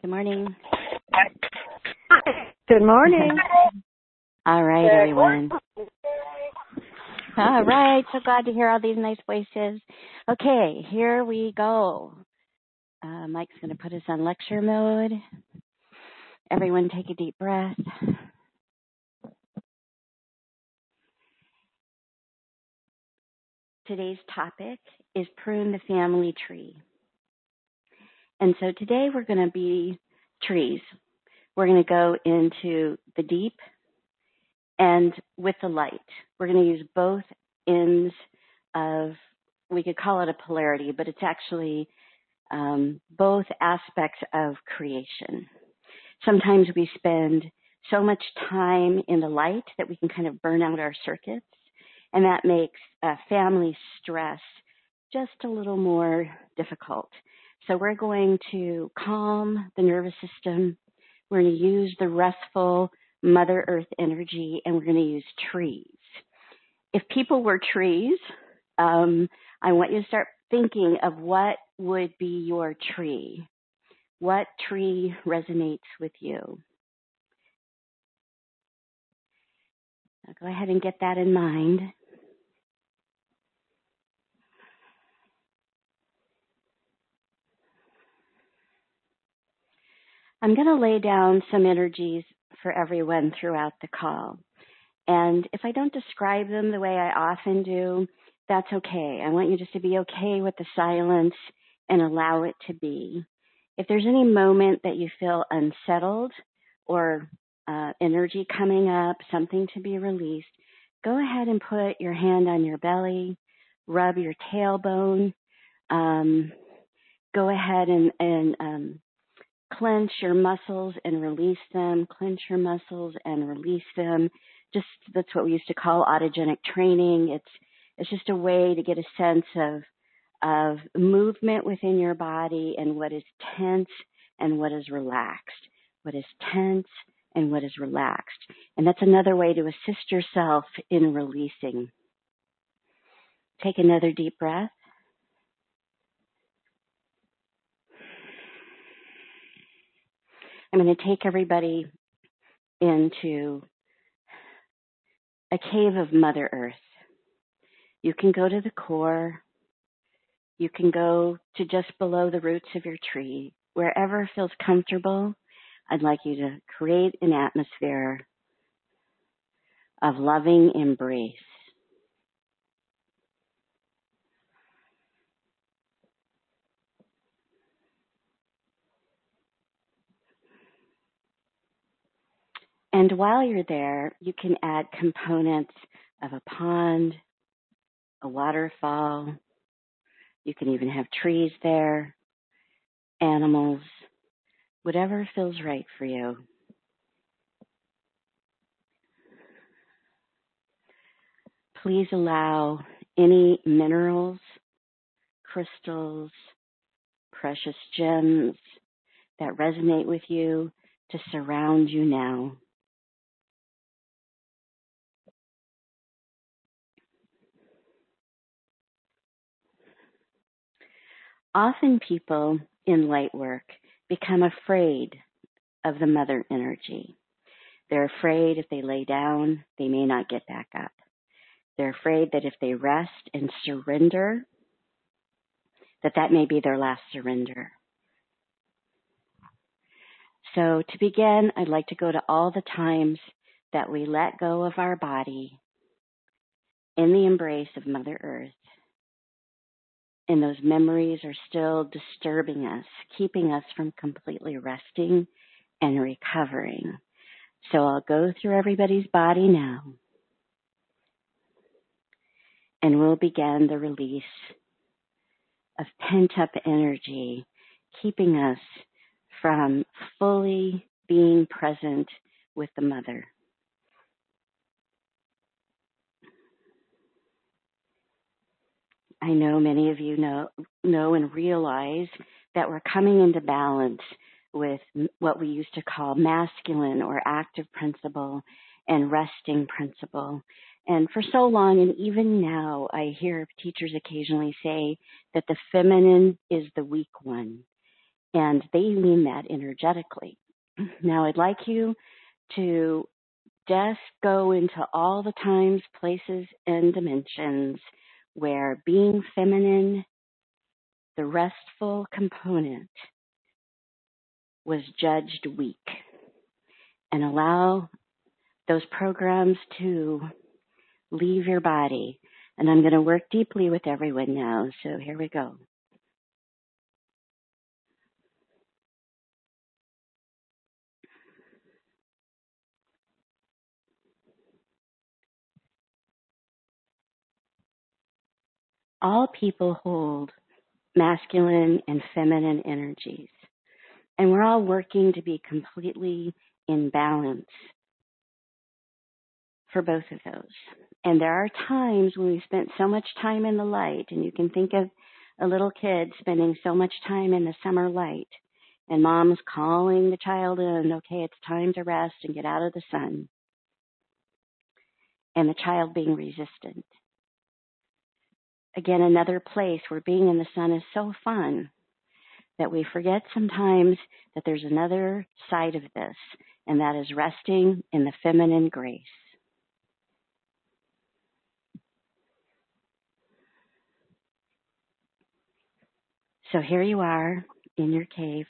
Good morning. Good morning. All right, everyone. All right, so glad to hear all these nice voices. Okay, here we go. Mike's going to put us on lecture mode. Everyone take a deep breath. Today's topic is prune the family tree. And so today we're going to be trees. We're going to go into the deep and with the light. We're going to use both ends of, we could call it a polarity, but it's actually both aspects of creation. Sometimes we spend so much time in the light that we can kind of burn out our circuits, and that makes family stress just a little more difficult. So we're going to calm the nervous system. We're going to use the restful Mother Earth energy, and we're going to use trees. If people were trees, I want you to start thinking of what would be your tree. What tree resonates with you? Now go ahead and get that in mind. I'm going to lay down some energies for everyone throughout the call. And if I don't describe them the way I often do, that's okay. I want you just to be okay with the silence and allow it to be. If there's any moment that you feel unsettled or energy coming up, something to be released, go ahead and put your hand on your belly, rub your tailbone, go ahead and clench your muscles and release them, clench your muscles and release them. Just that's what we used to call autogenic training. It's just a way to get a sense of movement within your body and what is tense and what is relaxed. What is tense and what is relaxed. And that's another way to assist yourself in releasing. Take another deep breath. I'm going to take everybody into a cave of Mother Earth. You can go to the core. You can go to just below the roots of your tree. Wherever feels comfortable, I'd like you to create an atmosphere of loving embrace. And while you're there, you can add components of a pond, a waterfall. You can even have trees there, animals, whatever feels right for you. Please allow any minerals, crystals, precious gems that resonate with you to surround you now. Often people in light work become afraid of the mother energy. They're afraid if they lay down, they may not get back up. They're afraid that if they rest and surrender, that may be their last surrender. So to begin, I'd like to go to all the times that we let go of our body in the embrace of Mother Earth. And those memories are still disturbing us, keeping us from completely resting and recovering. So I'll go through everybody's body now. And we'll begin the release of pent-up energy, keeping us from fully being present with the mother. I know many of you know and realize that we're coming into balance with what we used to call masculine or active principle and resting principle. And for so long, and even now, I hear teachers occasionally say that the feminine is the weak one. And they mean that energetically. Now, I'd like you to just go into all the times, places, and dimensions where being feminine, the restful component, was judged weak, and allow those programs to leave your body. And I'm going to work deeply with everyone now. So here we go. All people hold masculine and feminine energies, and we're all working to be completely in balance for both of those. And there are times when we spent so much time in the light, and you can think of a little kid spending so much time in the summer light, and mom's calling the child in, okay, it's time to rest and get out of the sun, and the child being resistant. Again, another place where being in the sun is so fun that we forget sometimes that there's another side of this, and that is resting in the feminine grace. So here you are in your cave,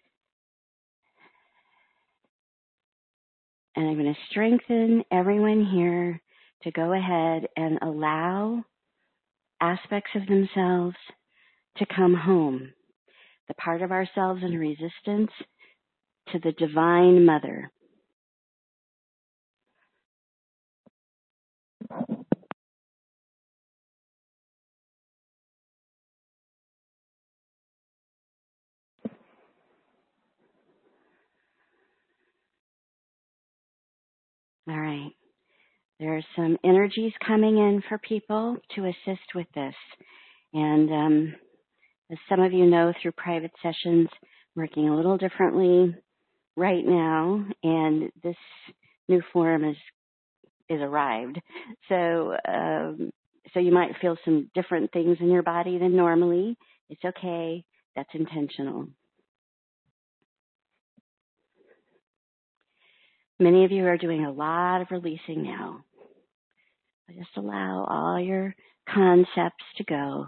and I'm going to strengthen everyone here to go ahead and allow aspects of themselves to come home, the part of ourselves in resistance to the Divine Mother. All right. There are some energies coming in for people to assist with this. And as some of you know through private sessions, working a little differently right now, and this new form is arrived. So you might feel some different things in your body than normally. It's okay. That's intentional. Many of you are doing a lot of releasing now. Just allow all your concepts to go.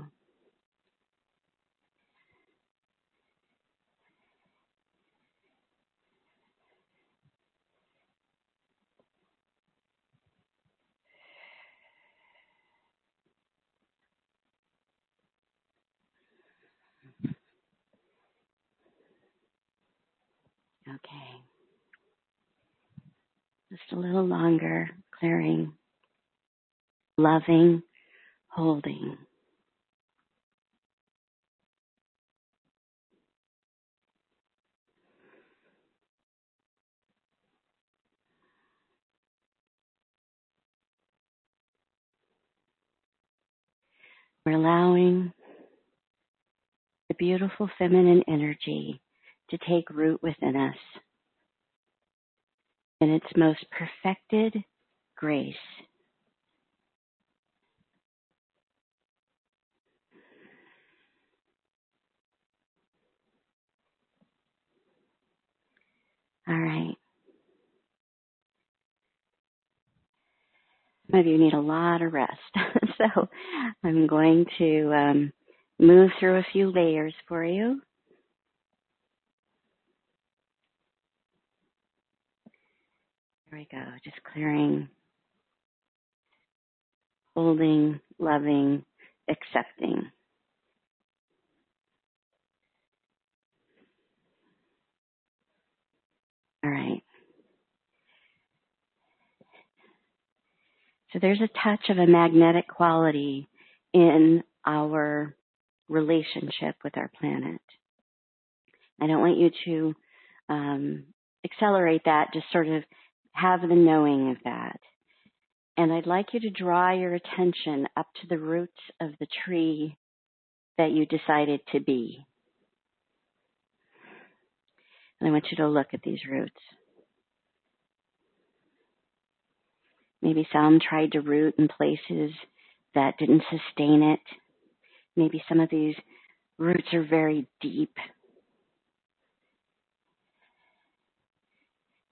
Okay. Just a little longer, clearing, loving, holding. We're allowing the beautiful feminine energy to take root within us in its most perfected grace. All right. Some of you need a lot of rest. So I'm going to move through a few layers for you. There we go. Just clearing, holding, loving, accepting. All right. So there's a touch of a magnetic quality in our relationship with our planet. I don't want you to accelerate that, just sort of have the knowing of that. And I'd like you to draw your attention up to the roots of the tree that you decided to be. And I want you to look at these roots. Maybe some tried to root in places that didn't sustain it. Maybe some of these roots are very deep.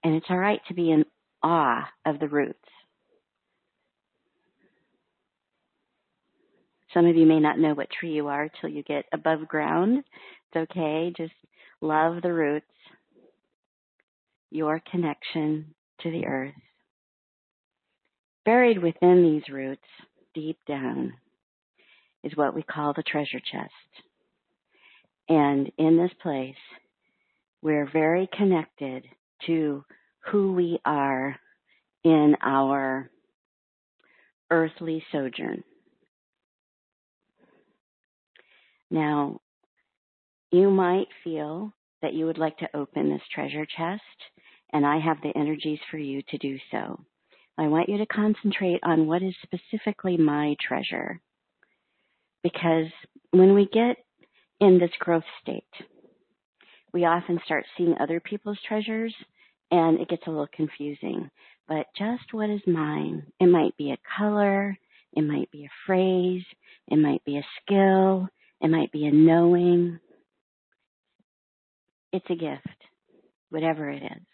And it's all right to be in awe of the roots. Some of you may not know what tree you are till you get above ground. It's okay. Just love the roots, your connection to the earth. Buried within these roots, deep down, is what we call the treasure chest. And in this place, we're very connected to who we are in our earthly sojourn. Now, you might feel that you would like to open this treasure chest, and I have the energies for you to do so. I want you to concentrate on what is specifically my treasure. Because when we get in this growth state, we often start seeing other people's treasures, and it gets a little confusing. But just what is mine? It might be a color, it might be a phrase, it might be a skill, it might be a knowing. It's a gift, whatever it is.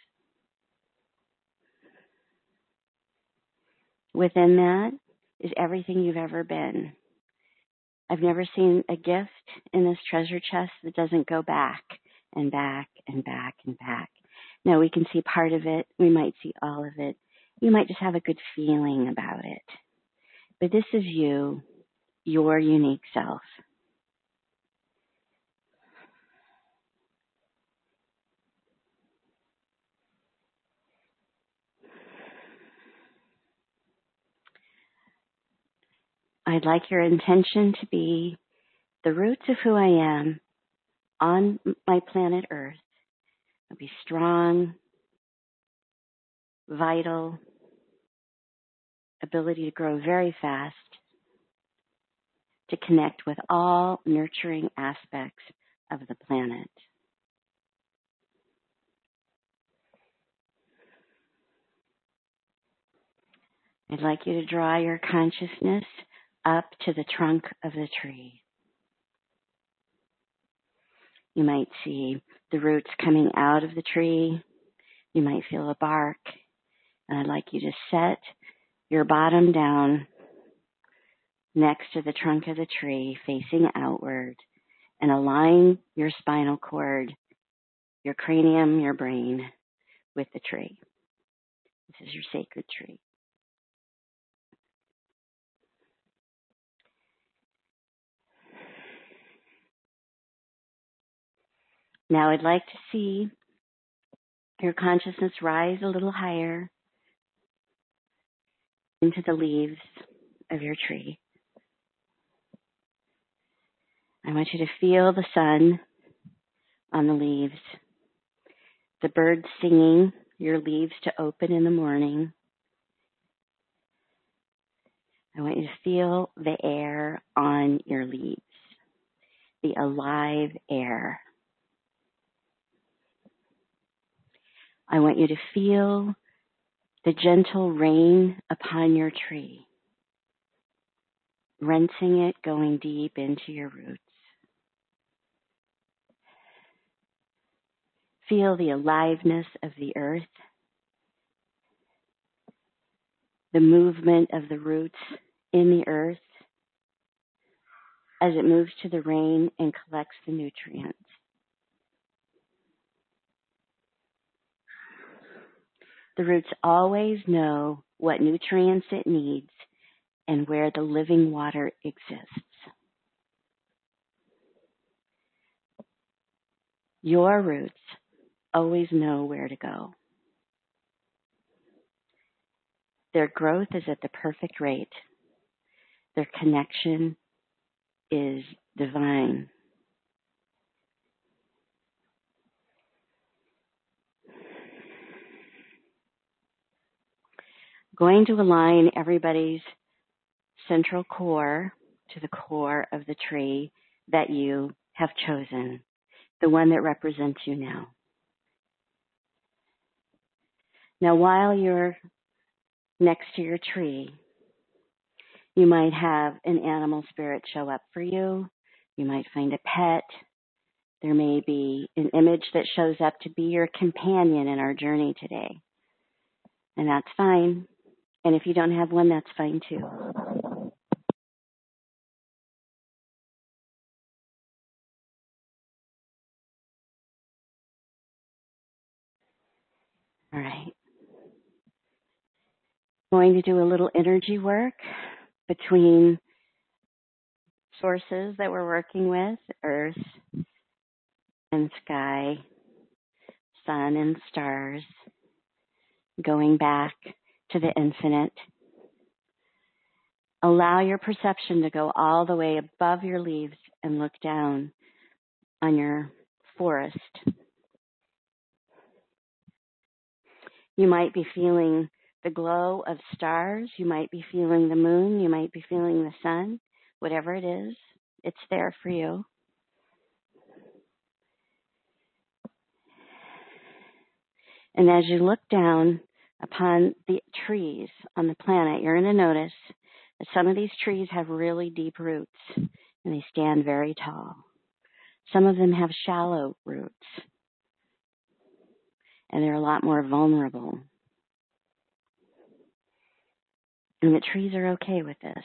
Within that is everything you've ever been. I've never seen a gift in this treasure chest that doesn't go back and back and back and back. Now, we can see part of it. We might see all of it. You might just have a good feeling about it. But this is you, your unique self. I'd like your intention to be the roots of who I am on my planet Earth. I'll be strong, vital, ability to grow very fast, to connect with all nurturing aspects of the planet. I'd like you to draw your consciousness up to the trunk of the tree. You might see the roots coming out of the tree. You might feel the bark. And I'd like you to set your bottom down next to the trunk of the tree, facing outward, and align your spinal cord, your cranium, your brain with the tree. This is your sacred tree. Now I'd like to see your consciousness rise a little higher into the leaves of your tree. I want you to feel the sun on the leaves, the birds singing your leaves to open in the morning. I want you to feel the air on your leaves, the alive air. I want you to feel the gentle rain upon your tree, rinsing it, going deep into your roots. Feel the aliveness of the earth, the movement of the roots in the earth as it moves to the rain and collects the nutrients. The roots always know what nutrients it needs and where the living water exists. Your roots always know where to go. Their growth is at the perfect rate. Their connection is divine. Going to align everybody's central core to the core of the tree that you have chosen, the one that represents you now. Now, while you're next to your tree, you might have an animal spirit show up for you. You might find a pet. There may be an image that shows up to be your companion in our journey today. And that's fine. And if you don't have one, that's fine too. All right. Going to do a little energy work between sources that we're working with, earth and sky, sun and stars, going back to the infinite. Allow your perception to go all the way above your leaves and look down on your forest. You might be feeling the glow of stars. You might be feeling the moon. You might be feeling the sun. Whatever it is, it's there for you. And as you look down upon the trees on the planet, you're going to notice that some of these trees have really deep roots and they stand very tall. Some of them have shallow roots and they're a lot more vulnerable. And the trees are okay with this.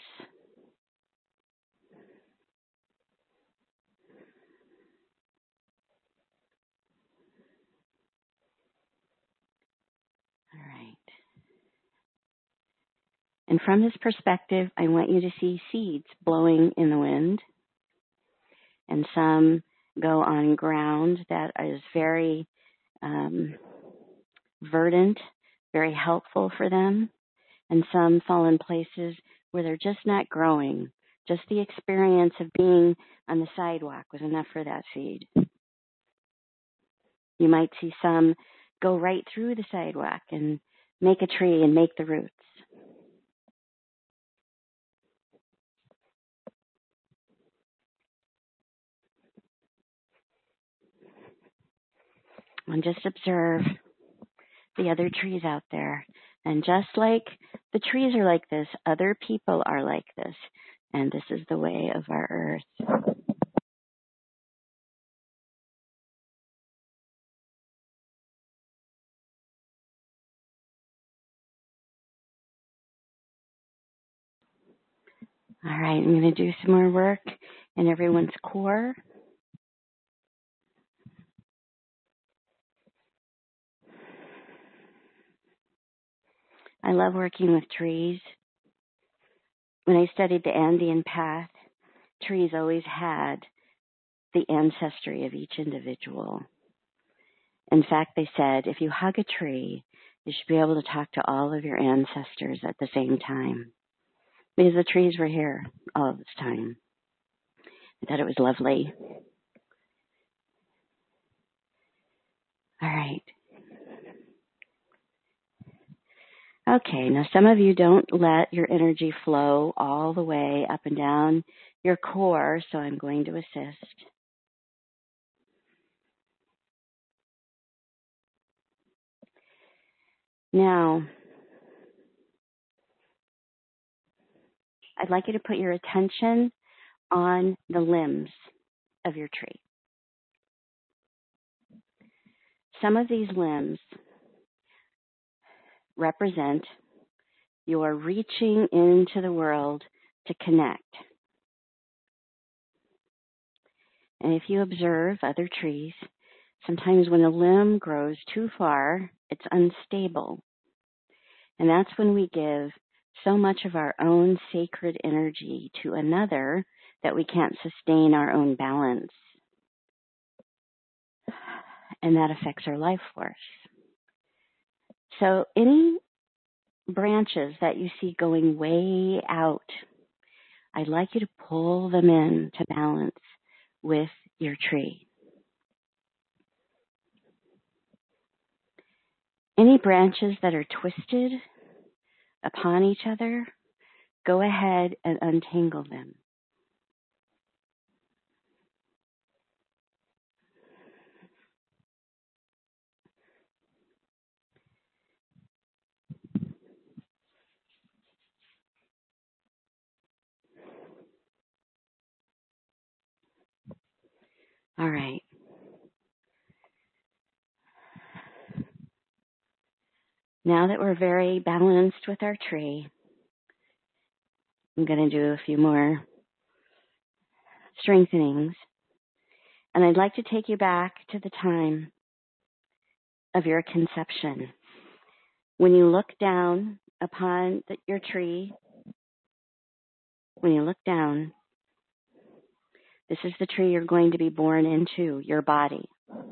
All right. And from this perspective, I want you to see seeds blowing in the wind. And some go on ground that is very verdant, very helpful for them. And some fall in places where they're just not growing. Just the experience of being on the sidewalk was enough for that seed. You might see some go right through the sidewalk and make a tree and make the roots. And just observe the other trees out there. And just like the trees are like this, other people are like this. And this is the way of our earth. All right, I'm going to do some more work in everyone's core. I love working with trees. When I studied the Andean path, trees always had the ancestry of each individual. In fact, they said if you hug a tree, you should be able to talk to all of your ancestors at the same time. Because the trees were here all of this time. I thought it was lovely. All right. Okay, now some of you don't let your energy flow all the way up and down your core, so I'm going to assist. Now, I'd like you to put your attention on the limbs of your tree. Some of these limbs represent your reaching into the world to connect. And if you observe other trees, sometimes when a limb grows too far, it's unstable. And that's when we give so much of our own sacred energy to another that we can't sustain our own balance. And that affects our life force. So any branches that you see going way out, I'd like you to pull them in to balance with your tree. Any branches that are twisted upon each other, go ahead and untangle them. All right. Now that we're very balanced with our tree, I'm going to do a few more strengthenings. And I'd like to take you back to the time of your conception. When you look down upon your tree, when you look down, this is the tree you're going to be born into, your body.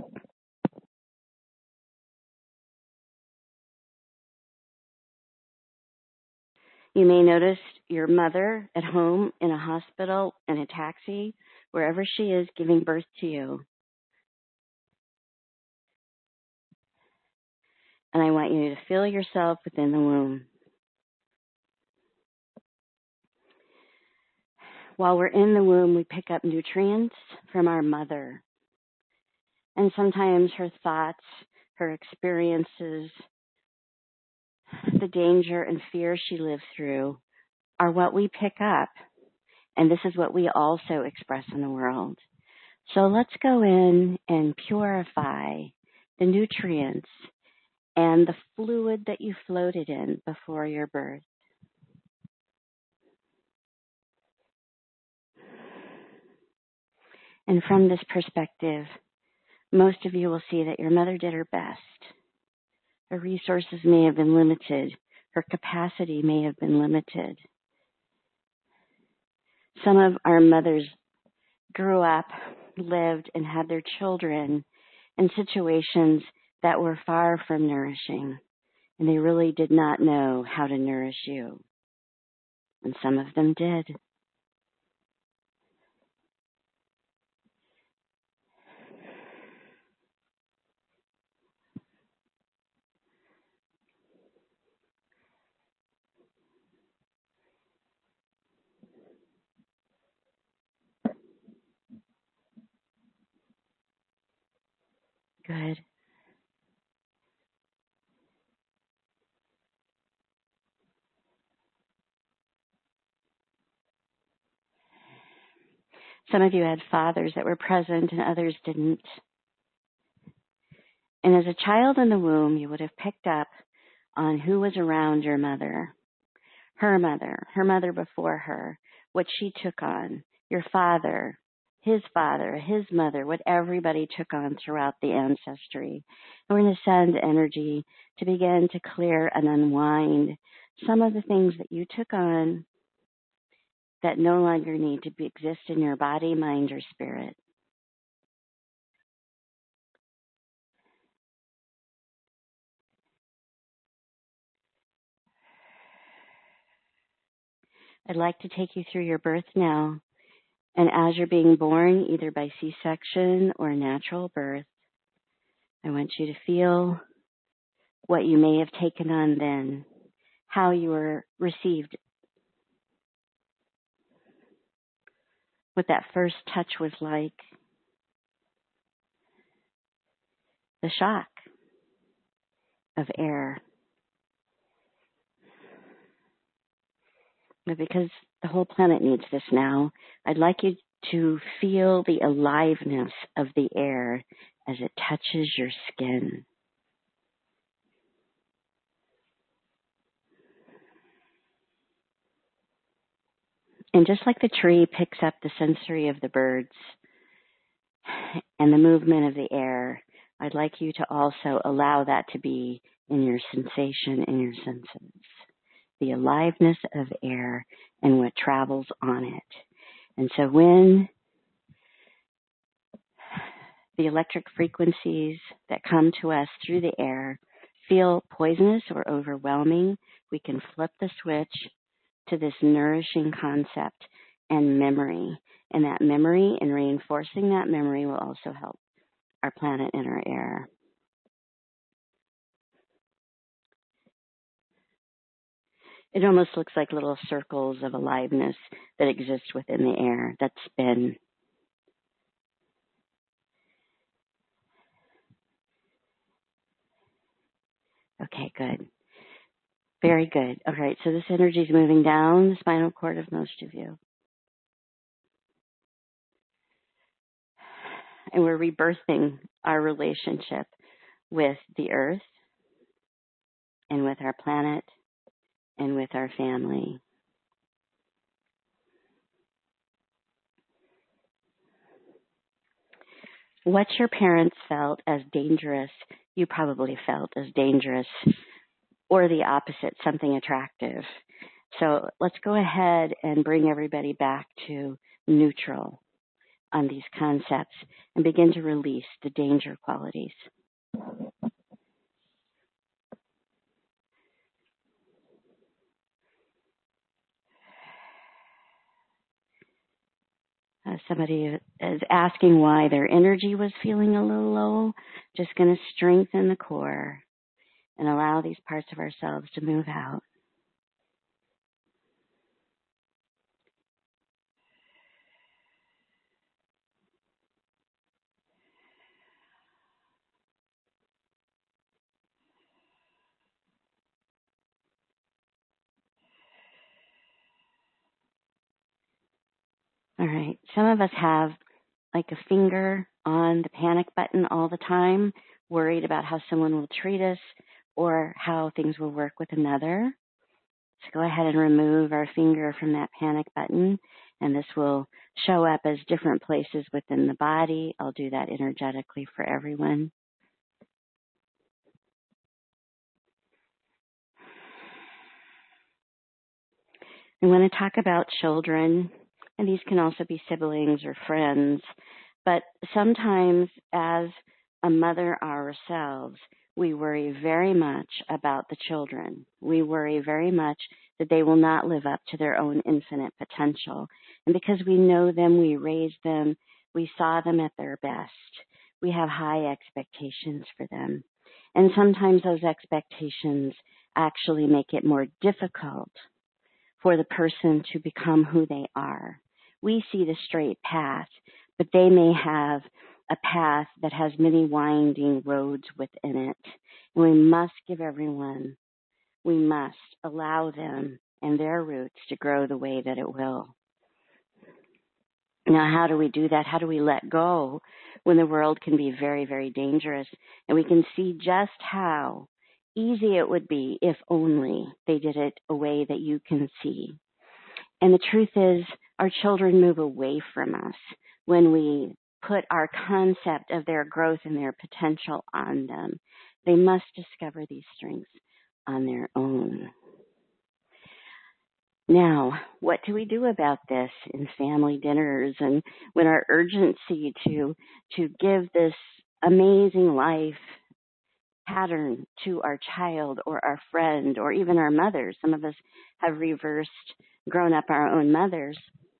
You may notice your mother at home, in a hospital, in a taxi, wherever she is giving birth to you. And I want you to feel yourself within the womb. While we're in the womb, we pick up nutrients from our mother. And sometimes her thoughts, her experiences, the danger and fear she lives through are what we pick up. And this is what we also express in the world. So let's go in and purify the nutrients and the fluid that you floated in before your birth. And from this perspective, most of you will see that your mother did her best. Her resources may have been limited. Her capacity may have been limited. Some of our mothers grew up, lived, and had their children in situations that were far from nourishing, and they really did not know how to nourish you. And some of them did. Good. Some of you had fathers that were present and others didn't. And as a child in the womb, you would have picked up on who was around your mother, her mother before her, what she took on, your father, his mother, what everybody took on throughout the ancestry. And we're going to send energy to begin to clear and unwind some of the things that you took on that no longer need to exist in your body, mind, or spirit. I'd like to take you through your birth now. And as you're being born, either by C-section or natural birth, I want you to feel what you may have taken on then, how you were received, what that first touch was like, the shock of air. But because the whole planet needs this now, I'd like you to feel the aliveness of the air as it touches your skin. And just like the tree picks up the sensory of the birds and the movement of the air, I'd like you to also allow that to be in your sensation and your senses. The aliveness of air and what travels on it. And so when the electric frequencies that come to us through the air feel poisonous or overwhelming, we can flip the switch to this nourishing concept and memory. And that memory and reinforcing that memory will also help our planet and our air. It almost looks like little circles of aliveness that exist within the air that spin. Okay, good. Very good. All right, so this energy is moving down the spinal cord of most of you. And we're rebirthing our relationship with the earth and with our planet and with our family. What your parents felt as dangerous, you probably felt as dangerous, or the opposite, something attractive. So let's go ahead and bring everybody back to neutral on these concepts and begin to release the danger qualities. Somebody is asking why their energy was feeling a little low. Just going to strengthen the core and allow these parts of ourselves to move out. All right. Some of us have like a finger on the panic button all the time, worried about how someone will treat us or how things will work with another. So go ahead and remove our finger from that panic button, and this will show up as different places within the body. I'll do that energetically for everyone. We want to talk about children, and these can also be siblings or friends, but sometimes as a mother ourselves, we worry very much about the children. We worry very much that they will not live up to their own infinite potential. And because we know them, we raised them, we saw them at their best, we have high expectations for them. And sometimes those expectations actually make it more difficult for the person to become who they are. We see the straight path, but they may have a path that has many winding roads within it. And we must give everyone, we must allow them and their roots to grow the way that it will. Now, how do we do that? How do we let go when the world can be very, very dangerous? And we can see just how easy it would be if only they did it a way that you can see. And the truth is, our children move away from us when we put our concept of their growth and their potential on them. They must discover these strengths on their own. Now, what do we do about this in family dinners and when our urgency to give this amazing life pattern to our child or our friend or even our mothers? Some of us have grown up our own mothers.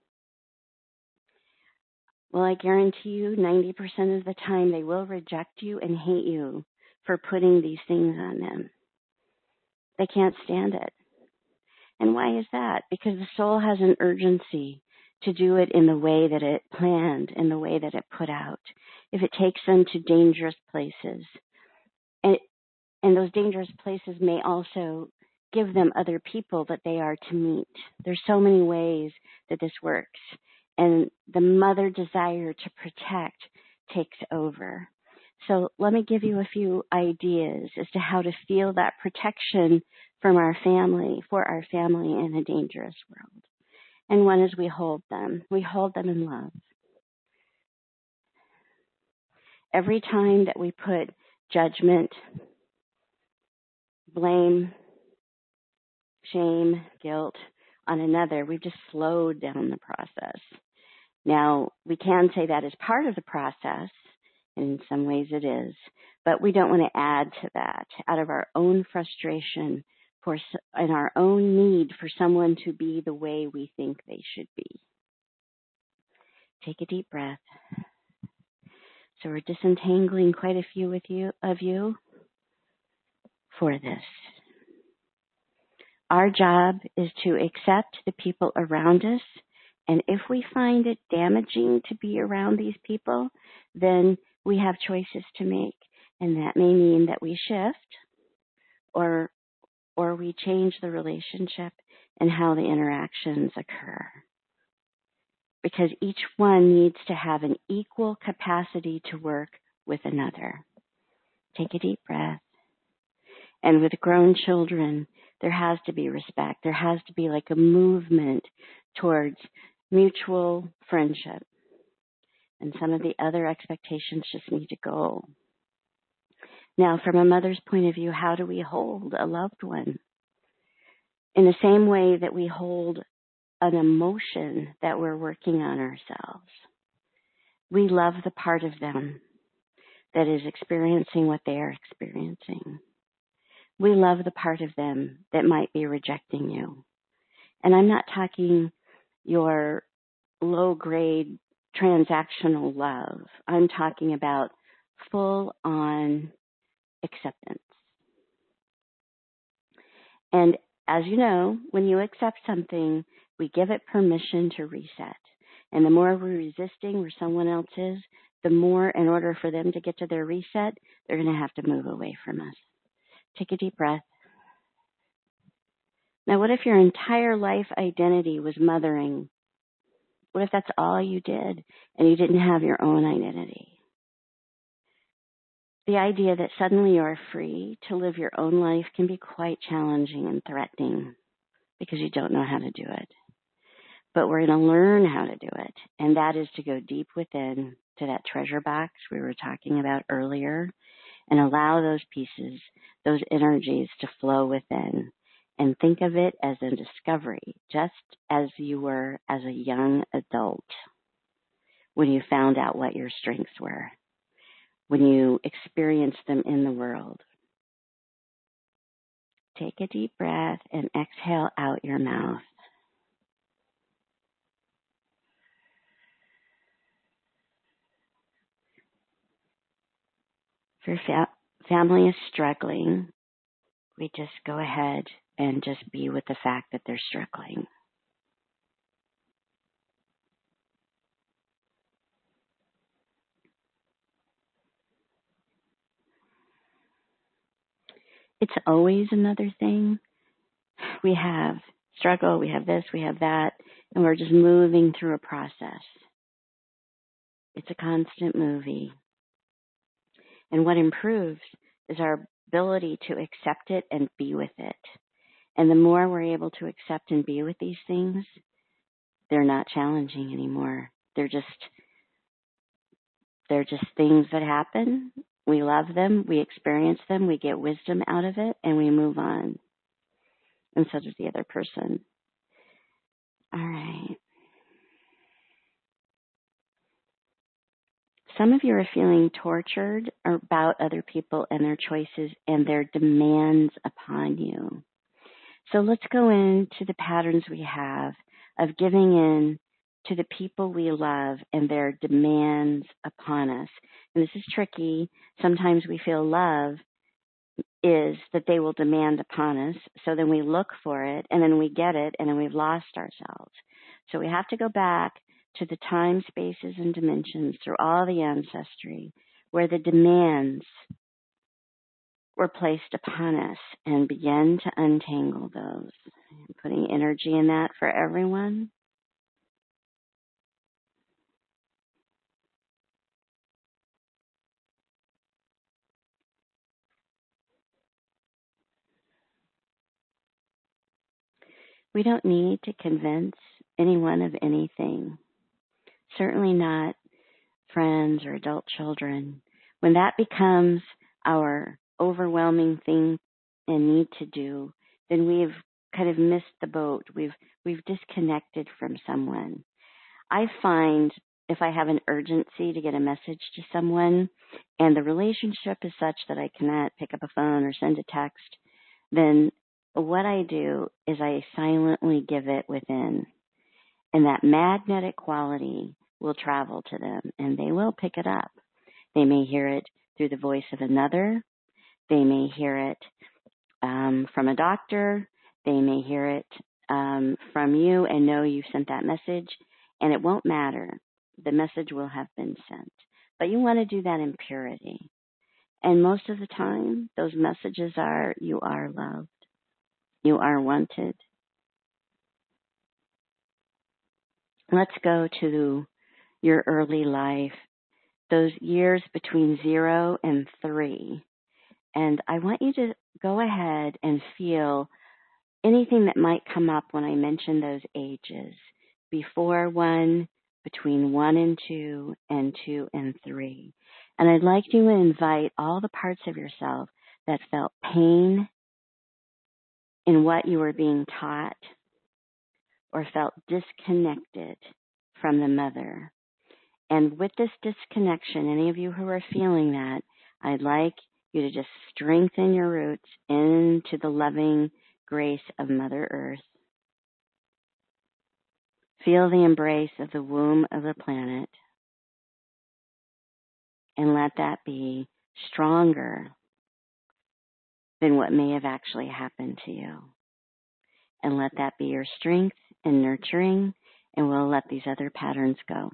Well, I guarantee you 90% of the time they will reject you and hate you for putting these things on them. They can't stand it. And why is that? Because the soul has an urgency to do it in the way that it planned, in the way that it put out. If it takes them to dangerous places, and those dangerous places may also give them other people that they are to meet. There's so many ways that this works. And the mother desire to protect takes over. So let me give you a few ideas as to how to feel that protection from our family, for our family in a dangerous world. And one is we hold them. We hold them in love. Every time that we put judgment, blame, shame, guilt on another, we've just slowed down the process. Now, we can say that is part of the process, and in some ways it is, but we don't want to add to that out of our own frustration and our own need for someone to be the way we think they should be. Take a deep breath. So we're disentangling quite a few of you for this. Our job is to accept the people around us, and if we find it damaging to be around these people, then we have choices to make, and that may mean that we shift or we change the relationship and how the interactions occur. Because each one needs to have an equal capacity to work with another. Take a deep breath. And with grown children, there has to be respect. There has to be like a movement towards mutual friendship. And some of the other expectations just need to go. Now, from a mother's point of view, how do we hold a loved one? In the same way that we hold an emotion that we're working on ourselves. We love the part of them that is experiencing what they are experiencing. We love the part of them that might be rejecting you. And I'm not talking your low-grade transactional love. I'm talking about full-on acceptance. And as you know, when you accept something, we give it permission to reset. And the more we're resisting where someone else is, the more, in order for them to get to their reset, they're going to have to move away from us. Take a deep breath. Now, what if your entire life identity was mothering? What if that's all you did and you didn't have your own identity? The idea that suddenly you're free to live your own life can be quite challenging and threatening because you don't know how to do it. But we're going to learn how to do it, and that is to go deep within to that treasure box we were talking about earlier and allow those pieces, those energies to flow within. And think of it as a discovery, just as you were as a young adult when you found out what your strengths were, when you experienced them in the world. Take a deep breath and exhale out your mouth. If your family is struggling, we just go ahead and just be with the fact that they're struggling. It's always another thing. We have struggle, we have this, we have that, and we're just moving through a process. It's a constant movie. And what improves is our ability to accept it and be with it. And the more we're able to accept and be with these things, they're not challenging anymore. They're just things that happen. We love them, we experience them, we get wisdom out of it, and we move on. And so does the other person. All right. Some of you are feeling tortured about other people and their choices and their demands upon you. So let's go into the patterns we have of giving in to the people we love and their demands upon us. And this is tricky. Sometimes we feel love is that they will demand upon us. So then we look for it, and then we get it, and then we've lost ourselves. So we have to go back to the time, spaces, and dimensions through all the ancestry where the demands were placed upon us and begin to untangle those. I'm putting energy in that for everyone. We don't need to convince anyone of anything. Certainly not friends or adult children. When that becomes our overwhelming thing and need to do, then we've kind of missed the boat. We've disconnected from someone. I find if I have an urgency to get a message to someone and the relationship is such that I cannot pick up a phone or send a text, then what I do is I silently give it within. And that magnetic quality will travel to them and they will pick it up. They may hear it through the voice of another. They may hear it from a doctor. They may hear it from you and know you sent that message. And it won't matter. The message will have been sent. But you want to do that in purity. And most of the time, those messages are, you are loved. You are wanted. Let's go to your early life, those years between 0 and 3. And I want you to go ahead and feel anything that might come up when I mention those ages. Before 1, between 1 and 2, and 2 and 3. And I'd like you to invite all the parts of yourself that felt pain in what you were being taught or felt disconnected from the mother. And with this disconnection, any of you who are feeling that, I'd like you to just strengthen your roots into the loving grace of Mother Earth. Feel the embrace of the womb of the planet, and let that be stronger than what may have actually happened to you. And let that be your strength and nurturing, and we'll let these other patterns go.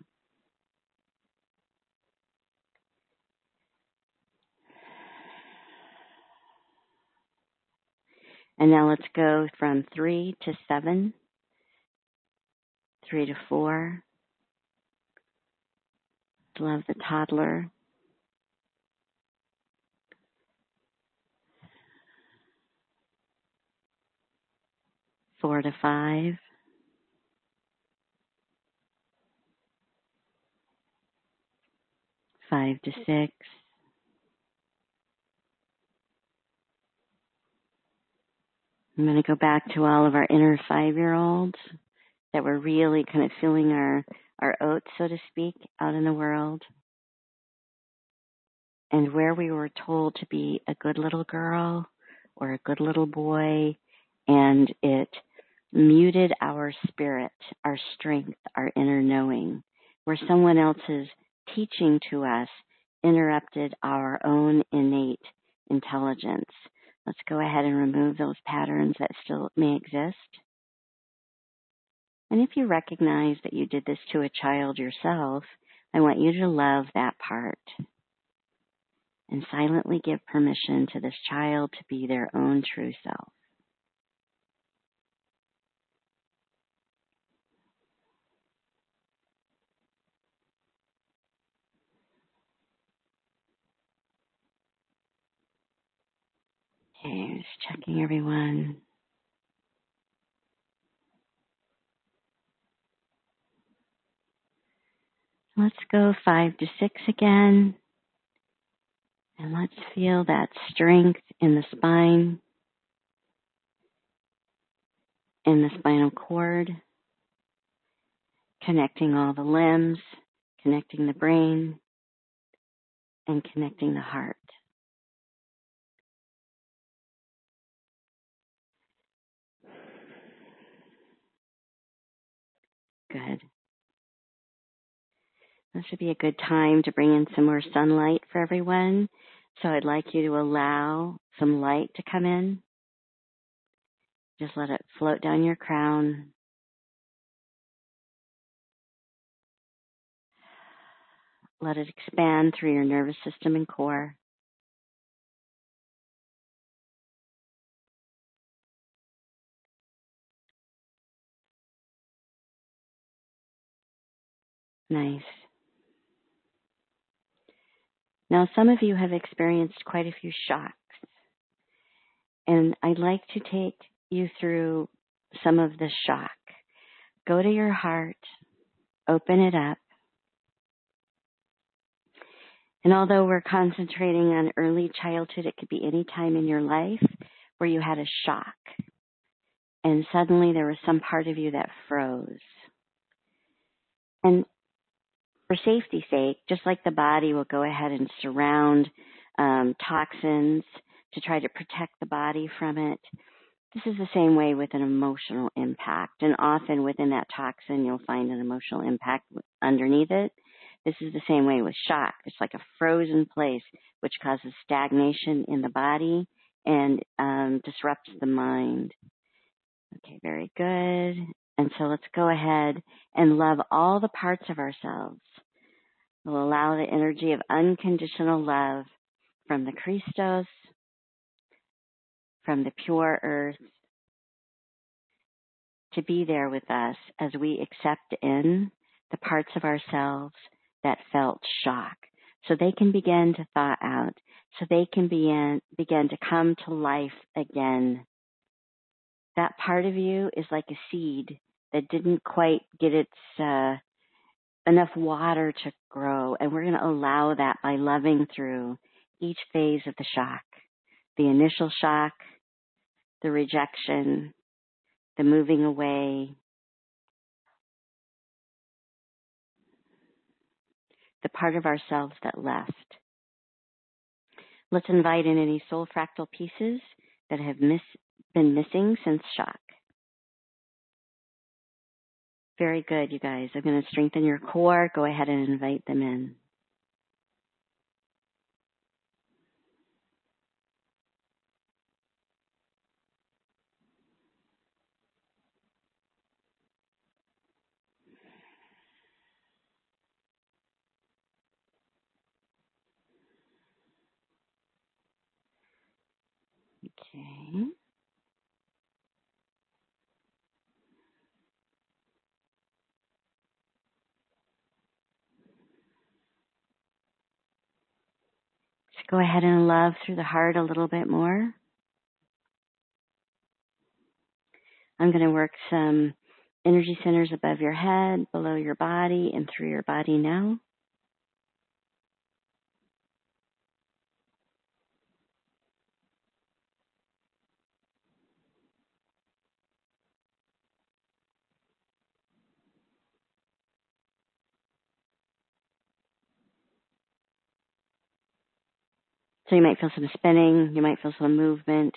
And now let's go from 3 to 7, 3 to 4. Love the toddler. 4 to 5. 5 to 6. I'm going to go back to all of our inner 5-year-olds that were really kind of feeling our oats, so to speak, out in the world. And where we were told to be a good little girl or a good little boy, and it muted our spirit, our strength, our inner knowing, where someone else's teaching to us interrupted our own innate intelligence. Let's go ahead and remove those patterns that still may exist. And if you recognize that you did this to a child yourself, I want you to love that part and silently give permission to this child to be their own true self. Okay, just checking everyone. Let's go 5 to 6 again. And let's feel that strength in the spine, in the spinal cord, connecting all the limbs, connecting the brain, and connecting the heart. Good. This would be a good time to bring in some more sunlight for everyone. So I'd like you to allow some light to come in. Just let it float down your crown. Let it expand through your nervous system and core. Nice. Now, some of you have experienced quite a few shocks, and I'd like to take you through some of the shock. Go to your heart, open it up, and although we're concentrating on early childhood, it could be any time in your life where you had a shock, and suddenly there was some part of you that froze. And for safety's sake, just like the body will go ahead and surround toxins to try to protect the body from it, this is the same way with an emotional impact. And often within that toxin, you'll find an emotional impact underneath it. This is the same way with shock. It's like a frozen place, which causes stagnation in the body and disrupts the mind. Okay, very good. And so let's go ahead and love all the parts of ourselves. We'll allow the energy of unconditional love from the Christos, from the pure earth, to be there with us as we accept in the parts of ourselves that felt shock. So they can begin to thaw out. so they can begin to come to life again. That part of you is like a seed that didn't quite get its enough water to grow, and we're going to allow that by loving through each phase of the shock. The initial shock, the rejection, the moving away, the part of ourselves that left. Let's invite in any soul fractal pieces that have been missing since shock. Very good, you guys. I'm going to strengthen your core. Go ahead and invite them in. Okay. Just go ahead and love through the heart a little bit more. I'm going to work some energy centers above your head, below your body, and through your body now. So you might feel some spinning, you might feel some movement.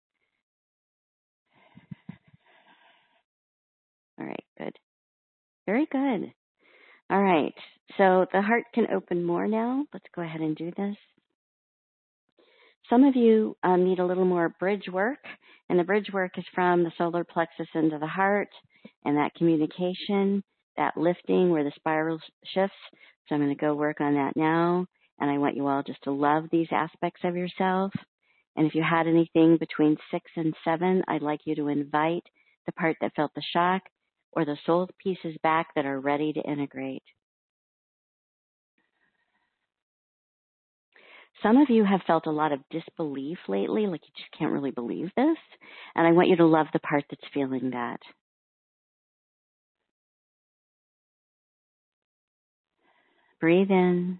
All right, good. Very good. All right, so the heart can open more now. Let's go ahead and do this. Some of you need a little more bridge work, and the bridge work is from the solar plexus into the heart, and that communication, that lifting where the spiral shifts. So I'm going to go work on that now, and I want you all just to love these aspects of yourself. And if you had anything between 6 and 7, I'd like you to invite the part that felt the shock or the soul pieces back that are ready to integrate. Some of you have felt a lot of disbelief lately, like you just can't really believe this. And I want you to love the part that's feeling that. Breathe in.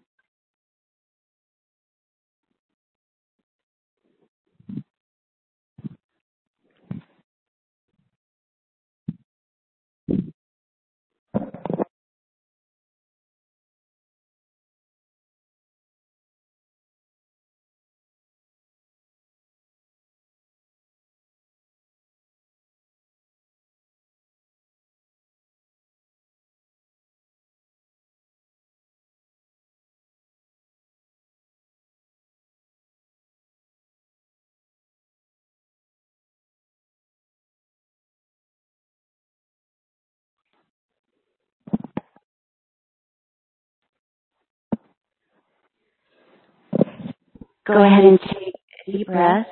Go ahead and take a deep breath.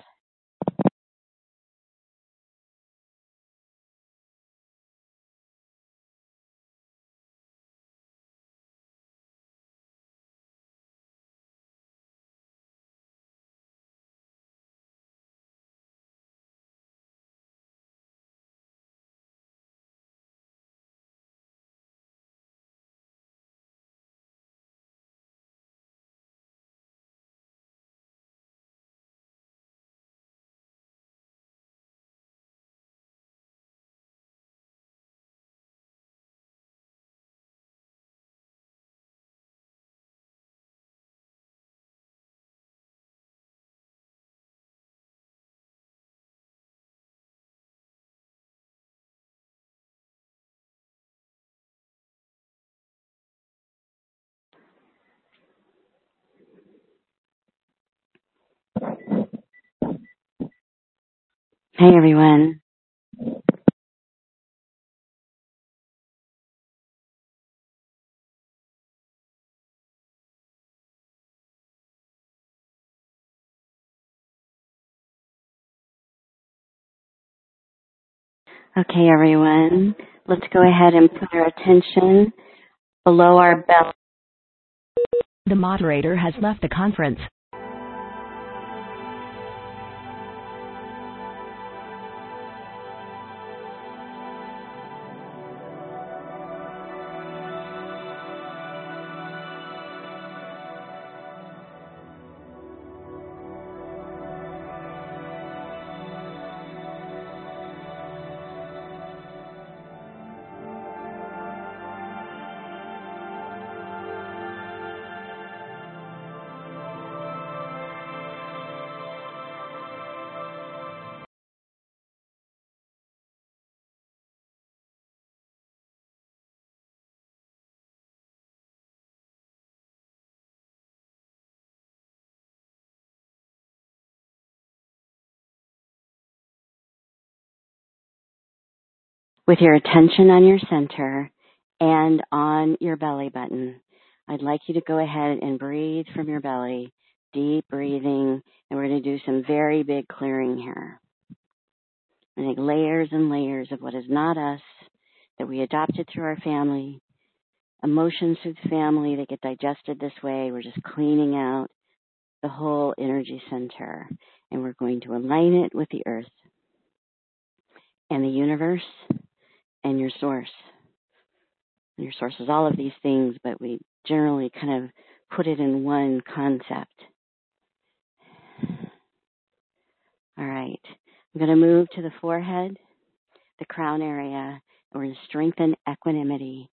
Hey, everyone. Okay, everyone. Let's go ahead and put our attention below our belly. The moderator has left the conference. with your attention on your center and on your belly button. I'd like you to go ahead and breathe from your belly, deep breathing, and we're going to do some very big clearing here. I think layers and layers of what is not us that we adopted through our family, emotions through the family that get digested this way. We're just cleaning out the whole energy center, and we're going to align it with the earth and the universe and your source. And your source is all of these things, but we generally kind of put it in one concept. All right. I'm going to move to the forehead, the crown area, and we're going to strengthen equanimity.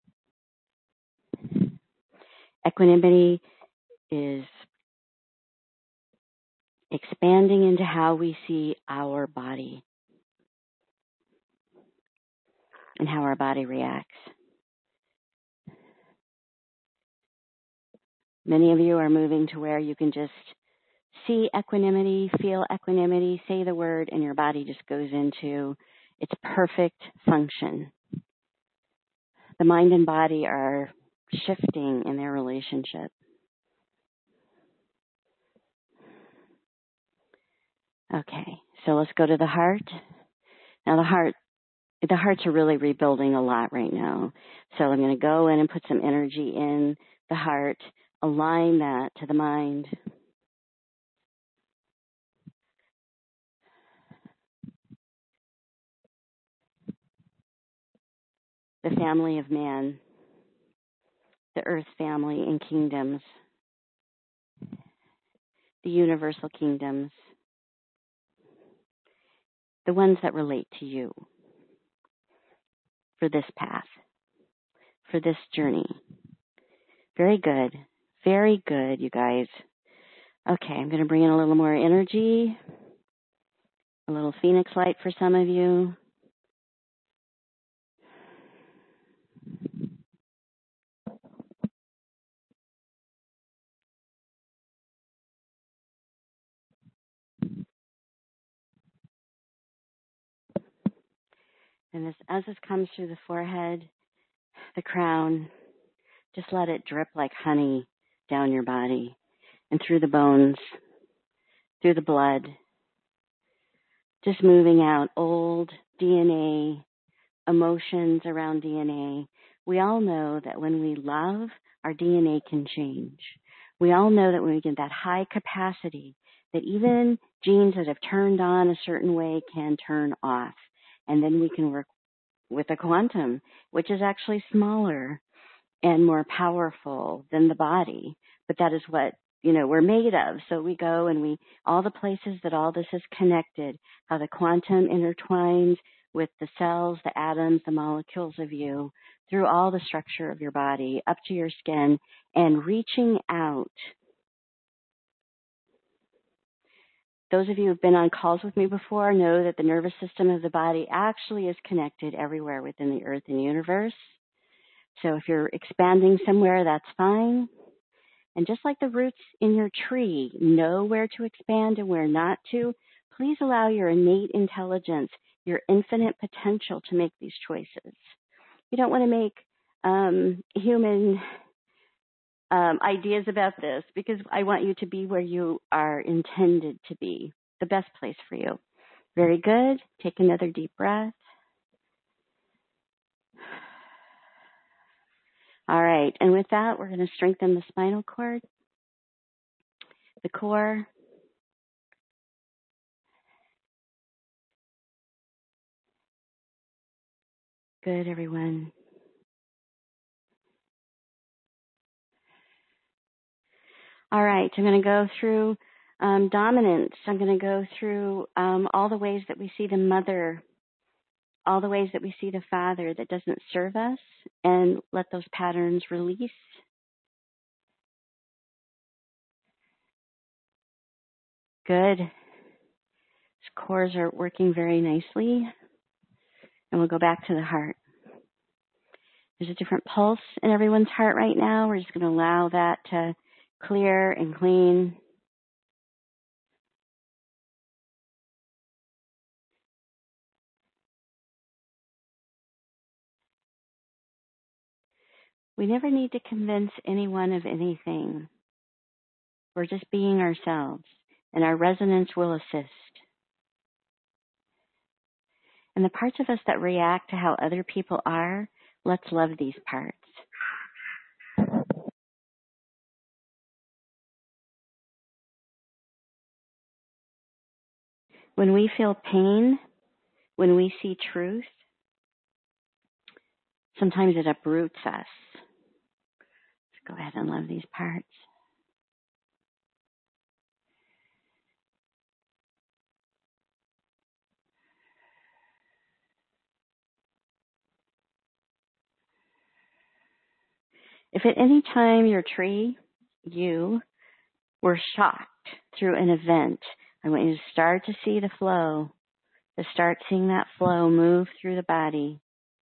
Equanimity is expanding into how we see our body and how our body reacts. Many of you are moving to where you can just see equanimity, feel equanimity, say the word, and your body just goes into its perfect function. The mind and body are shifting in their relationship. Okay, so let's go to the heart. Now the heart's are really rebuilding a lot right now. So I'm going to go in and put some energy in the heart, align that to the mind. The family of man, the earth family and kingdoms, the universal kingdoms, the ones that relate to you for this path, for this journey. Very good, you guys. Okay, I'm going to bring in a little more energy, a little phoenix light for some of you. And as this comes through the forehead, the crown, just let it drip like honey down your body and through the bones, through the blood, just moving out old DNA, emotions around DNA. We all know that when we love, our DNA can change. We all know that when we get that high capacity, that even genes that have turned on a certain way can turn off. And then we can work with a quantum, which is actually smaller and more powerful than the body. But that is what, we're made of. So we go and all the places that all this is connected, how the quantum intertwines with the cells, the atoms, the molecules of you, through all the structure of your body, up to your skin, and reaching out. Those of you who have been on calls with me before know that the nervous system of the body actually is connected everywhere within the earth and universe. So if you're expanding somewhere, that's fine. And just like the roots in your tree know where to expand and where not to, please allow your innate intelligence, your infinite potential to make these choices. You don't want to make human ideas about this, because I want you to be where you are intended to be, the best place for you. Very good. Take another deep breath. All right. And with that, we're going to strengthen the spinal cord, the core. Good, everyone. All right, I'm going to go through dominance. I'm going to go through all the ways that we see the mother, all the ways that we see the father that doesn't serve us, and let those patterns release. Good. These cores are working very nicely. And we'll go back to the heart. There's a different pulse in everyone's heart right now. We're just going to allow that to clear and clean. We never need to convince anyone of anything. We're just being ourselves, and our resonance will assist. And the parts of us that react to how other people are, let's love these parts. When we feel pain, when we see truth, sometimes it uproots us. Let's go ahead and love these parts. If at any time your tree, you, were shocked through an event, I want you to start to see the flow, to start seeing that flow move through the body.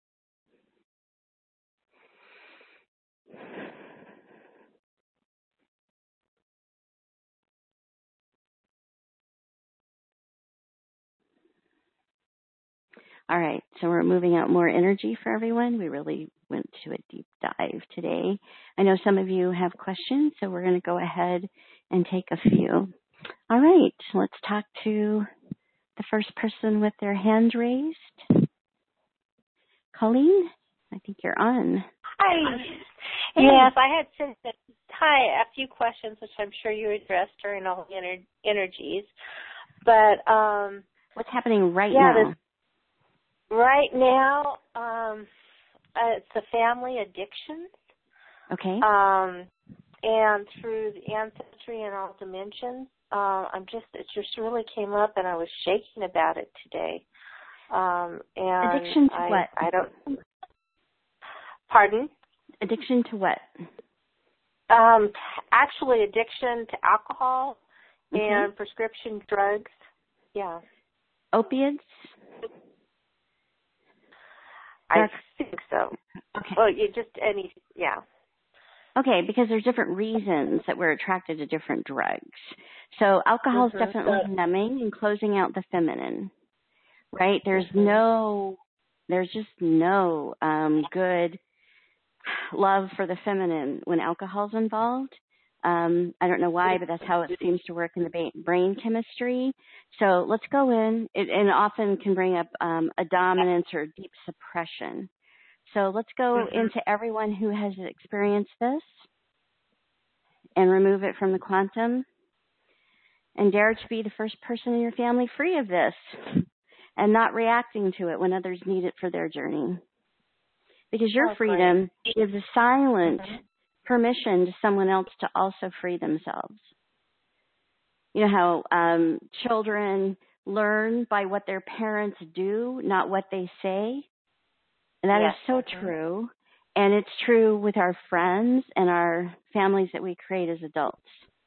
All right, so we're moving out more energy for everyone. We really went to a deep dive today. I know some of you have questions, so we're going to go ahead and take a few. All right, let's talk to the first person with their hand raised. Colleen, I think you're on. Hi. Hey. Yes, I had sent a few questions, which I'm sure you addressed during all the energies. But what's happening right now? Right now, it's a family addiction. Okay. And through the ancestry and all dimensions, it just really came up, and I was shaking about it today. And addiction to what? I don't. Pardon? Addiction to what? Actually, addiction to alcohol and prescription drugs. Yeah. Opiates? I think so. Okay. Well, yeah. Okay, because there's different reasons that we're attracted to different drugs. So alcohol is definitely numbing and closing out the feminine, right? There's just no good love for the feminine when alcohol's involved. I don't know why, but that's how it seems to work in the brain chemistry. So let's go in. It often can bring up a dominance or deep suppression. So let's go into everyone who has experienced this and remove it from the quantum and dare to be the first person in your family free of this and not reacting to it when others need it for their journey. Because your freedom gives a silent permission to someone else to also free themselves. You know how children learn by what their parents do, not what they say? And that is so true. And it's true with our friends and our families that we create as adults.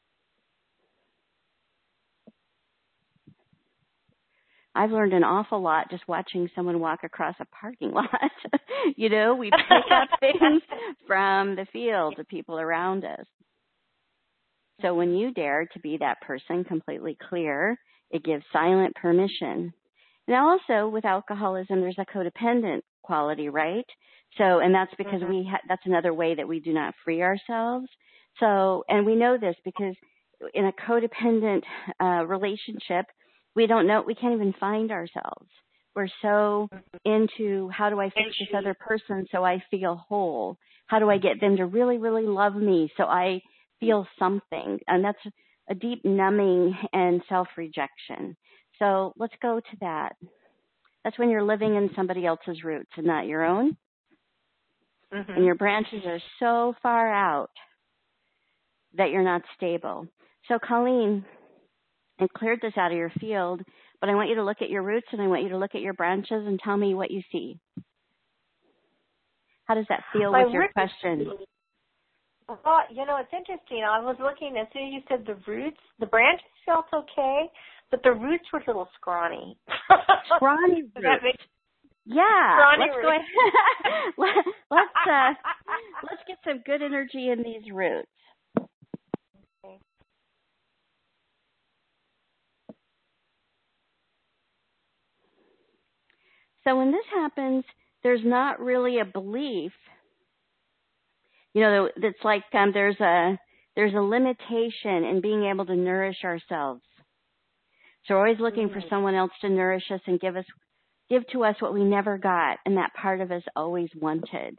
I've learned an awful lot just watching someone walk across a parking lot. You know, we pick up things from the field of people around us. So when you dare to be that person completely clear, it gives silent permission. And also with alcoholism, there's a codependent quality, right? So, and that's because that's another way that we do not free ourselves. So, and we know this because in a codependent relationship, we can't even find ourselves. We're so into how do I fix this other person so I feel whole? How do I get them to really, really love me so I feel something? And that's a deep numbing and self-rejection. So let's go to that. That's when you're living in somebody else's roots and not your own. And your branches are so far out that you're not stable. So Colleen, I cleared this out of your field, but I want you to look at your roots and I want you to look at your branches and tell me what you see. How does that feel with your question? Well, you know, it's interesting. I was looking, as soon as you said the roots, the branches felt okay, but the roots were a little scrawny. Scrawny roots. Yeah. Scrawny let's roots. Go ahead. Let's get some good energy in these roots. Okay. So when this happens, there's not really a belief You know, it's like there's a limitation in being able to nourish ourselves. So we're always looking for someone else to nourish us and give to us what we never got, and that part of us always wanted.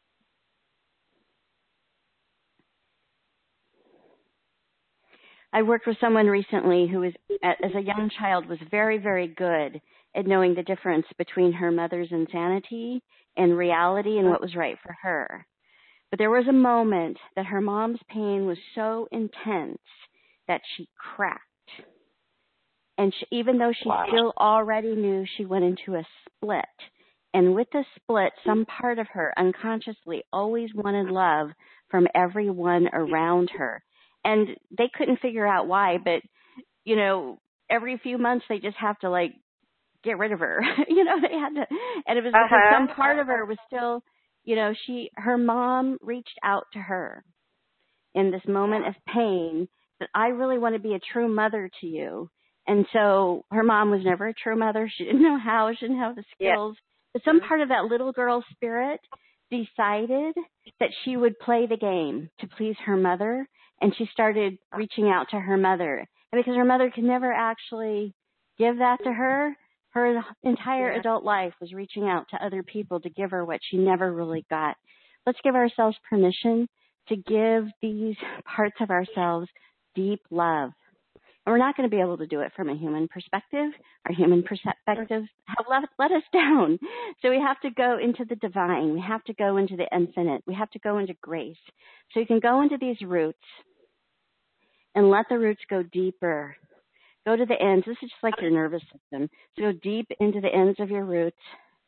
I worked with someone recently who was, as a young child, was very, very good at knowing the difference between her mother's insanity and reality and what was right for her. But there was a moment that her mom's pain was so intense that she cracked. And even though she still already knew, she went into a split. And with the split, some part of her unconsciously always wanted love from everyone around her. And they couldn't figure out why, but, you know, every few months they just have to, like, get rid of her. You know, they had to, and it was because some part of her was still, you know, her mom reached out to her in this moment of pain that I really want to be a true mother to you. And so her mom was never a true mother. She didn't know how. She didn't have the skills. But some part of that little girl spirit decided that she would play the game to please her mother. And she started reaching out to her mother. And because her mother could never actually give that to her, her entire adult life was reaching out to other people to give her what she never really got. Let's give ourselves permission to give these parts of ourselves deep love. And we're not going to be able to do it from a human perspective. Our human perspectives have let us down. So we have to go into the divine. We have to go into the infinite. We have to go into grace. So you can go into these roots and let the roots go deeper. Go to the ends. This is just like your nervous system. So go deep into the ends of your roots.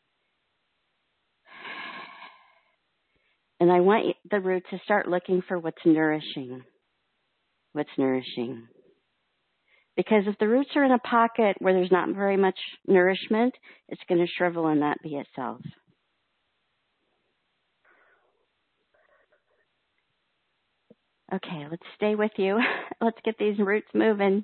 And I want the root to start looking for what's nourishing. What's nourishing. Because if the roots are in a pocket where there's not very much nourishment, it's going to shrivel and not be itself. Okay, let's stay with you. Let's get these roots moving.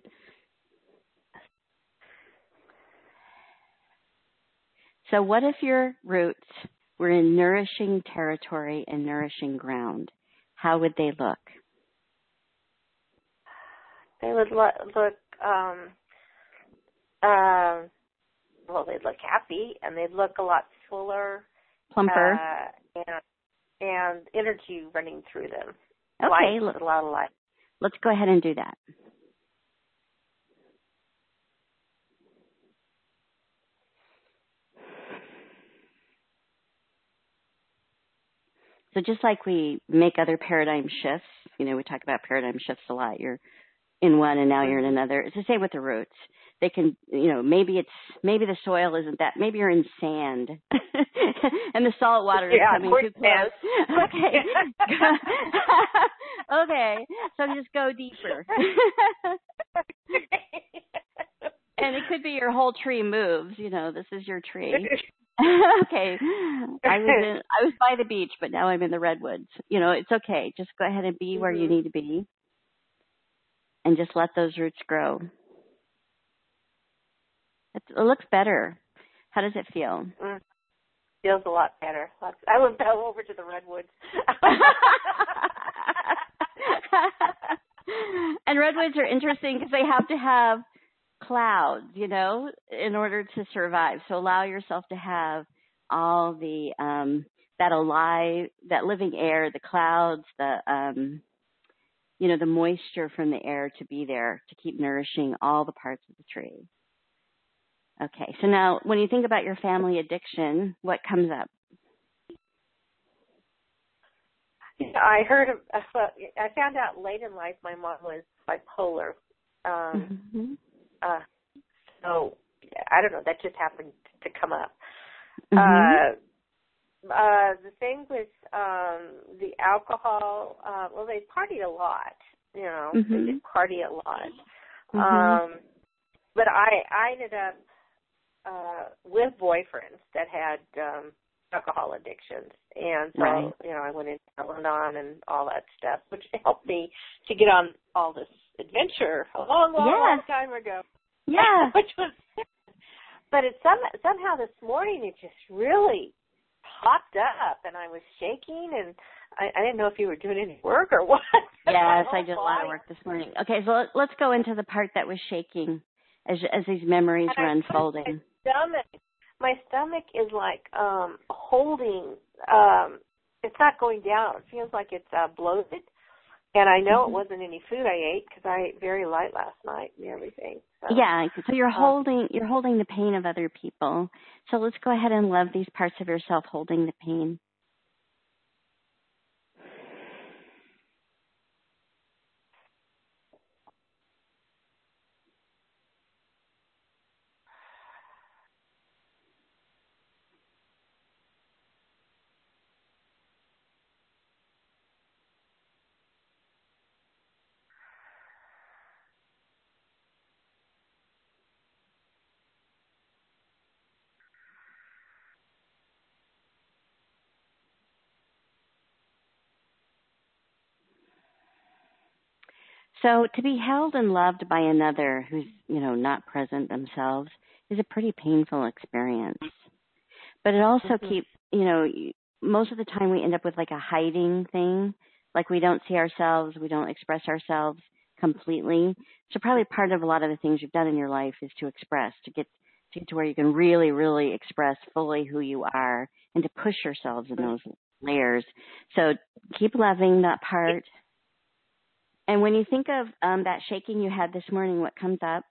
So what if your roots were in nourishing territory and nourishing ground? How would they look? They would look well, they'd look happy, and they'd look a lot fuller, plumper, and energy running through them. Okay, light, a lot of light. Let's go ahead and do that. So just like we make other paradigm shifts, you know, we talk about paradigm shifts a lot. You're in one and now you're in another. It's the same with the roots. They can, you know, maybe the soil isn't that, maybe you're in sand and the salt water is coming too close. Okay. Okay. So just go deeper. And it could be your whole tree moves, you know, this is your tree. Okay. I was by the beach, but now I'm in the redwoods. You know, it's okay. Just go ahead and be where you need to be. And just let those roots grow. It looks better. How does it feel? Feels a lot better. I would go over to the redwoods. And redwoods are interesting because they have to have clouds, you know, in order to survive. So allow yourself to have all the that living air, the clouds, you know, the moisture from the air to be there to keep nourishing all the parts of the tree. Okay, so now when you think about your family addiction, what comes up? I found out late in life my mom was bipolar. So I don't know, that just happened to come up. The thing with the alcohol, well, they partied a lot, you know, they did party a lot. But I ended up with boyfriends that had alcohol addictions. And so, you know, I went into Al-Anon and all that stuff, which helped me to get on all this adventure a long time ago. Yeah. Which was, but it somehow this morning it just really popped up, and I was shaking, and I didn't know if you were doing any work or what. Yes, I did a lot of work this morning. Okay, so let's go into the part that was shaking as these memories were unfolding. My stomach is like holding. It's not going down. It feels like it's bloated. And I know it wasn't any food I ate because I ate very light last night and everything. So, yeah, so you're holding the pain of other people. So let's go ahead and love these parts of yourself holding the pain. So to be held and loved by another who's, not present themselves is a pretty painful experience. But it also keeps, most of the time we end up with like a hiding thing, like we don't see ourselves, we don't express ourselves completely. So probably part of a lot of the things you've done in your life is to express, to get to where you can really, really express fully who you are and to push yourselves in those layers. So keep loving that part. And when you think of that shaking you had this morning, what comes up?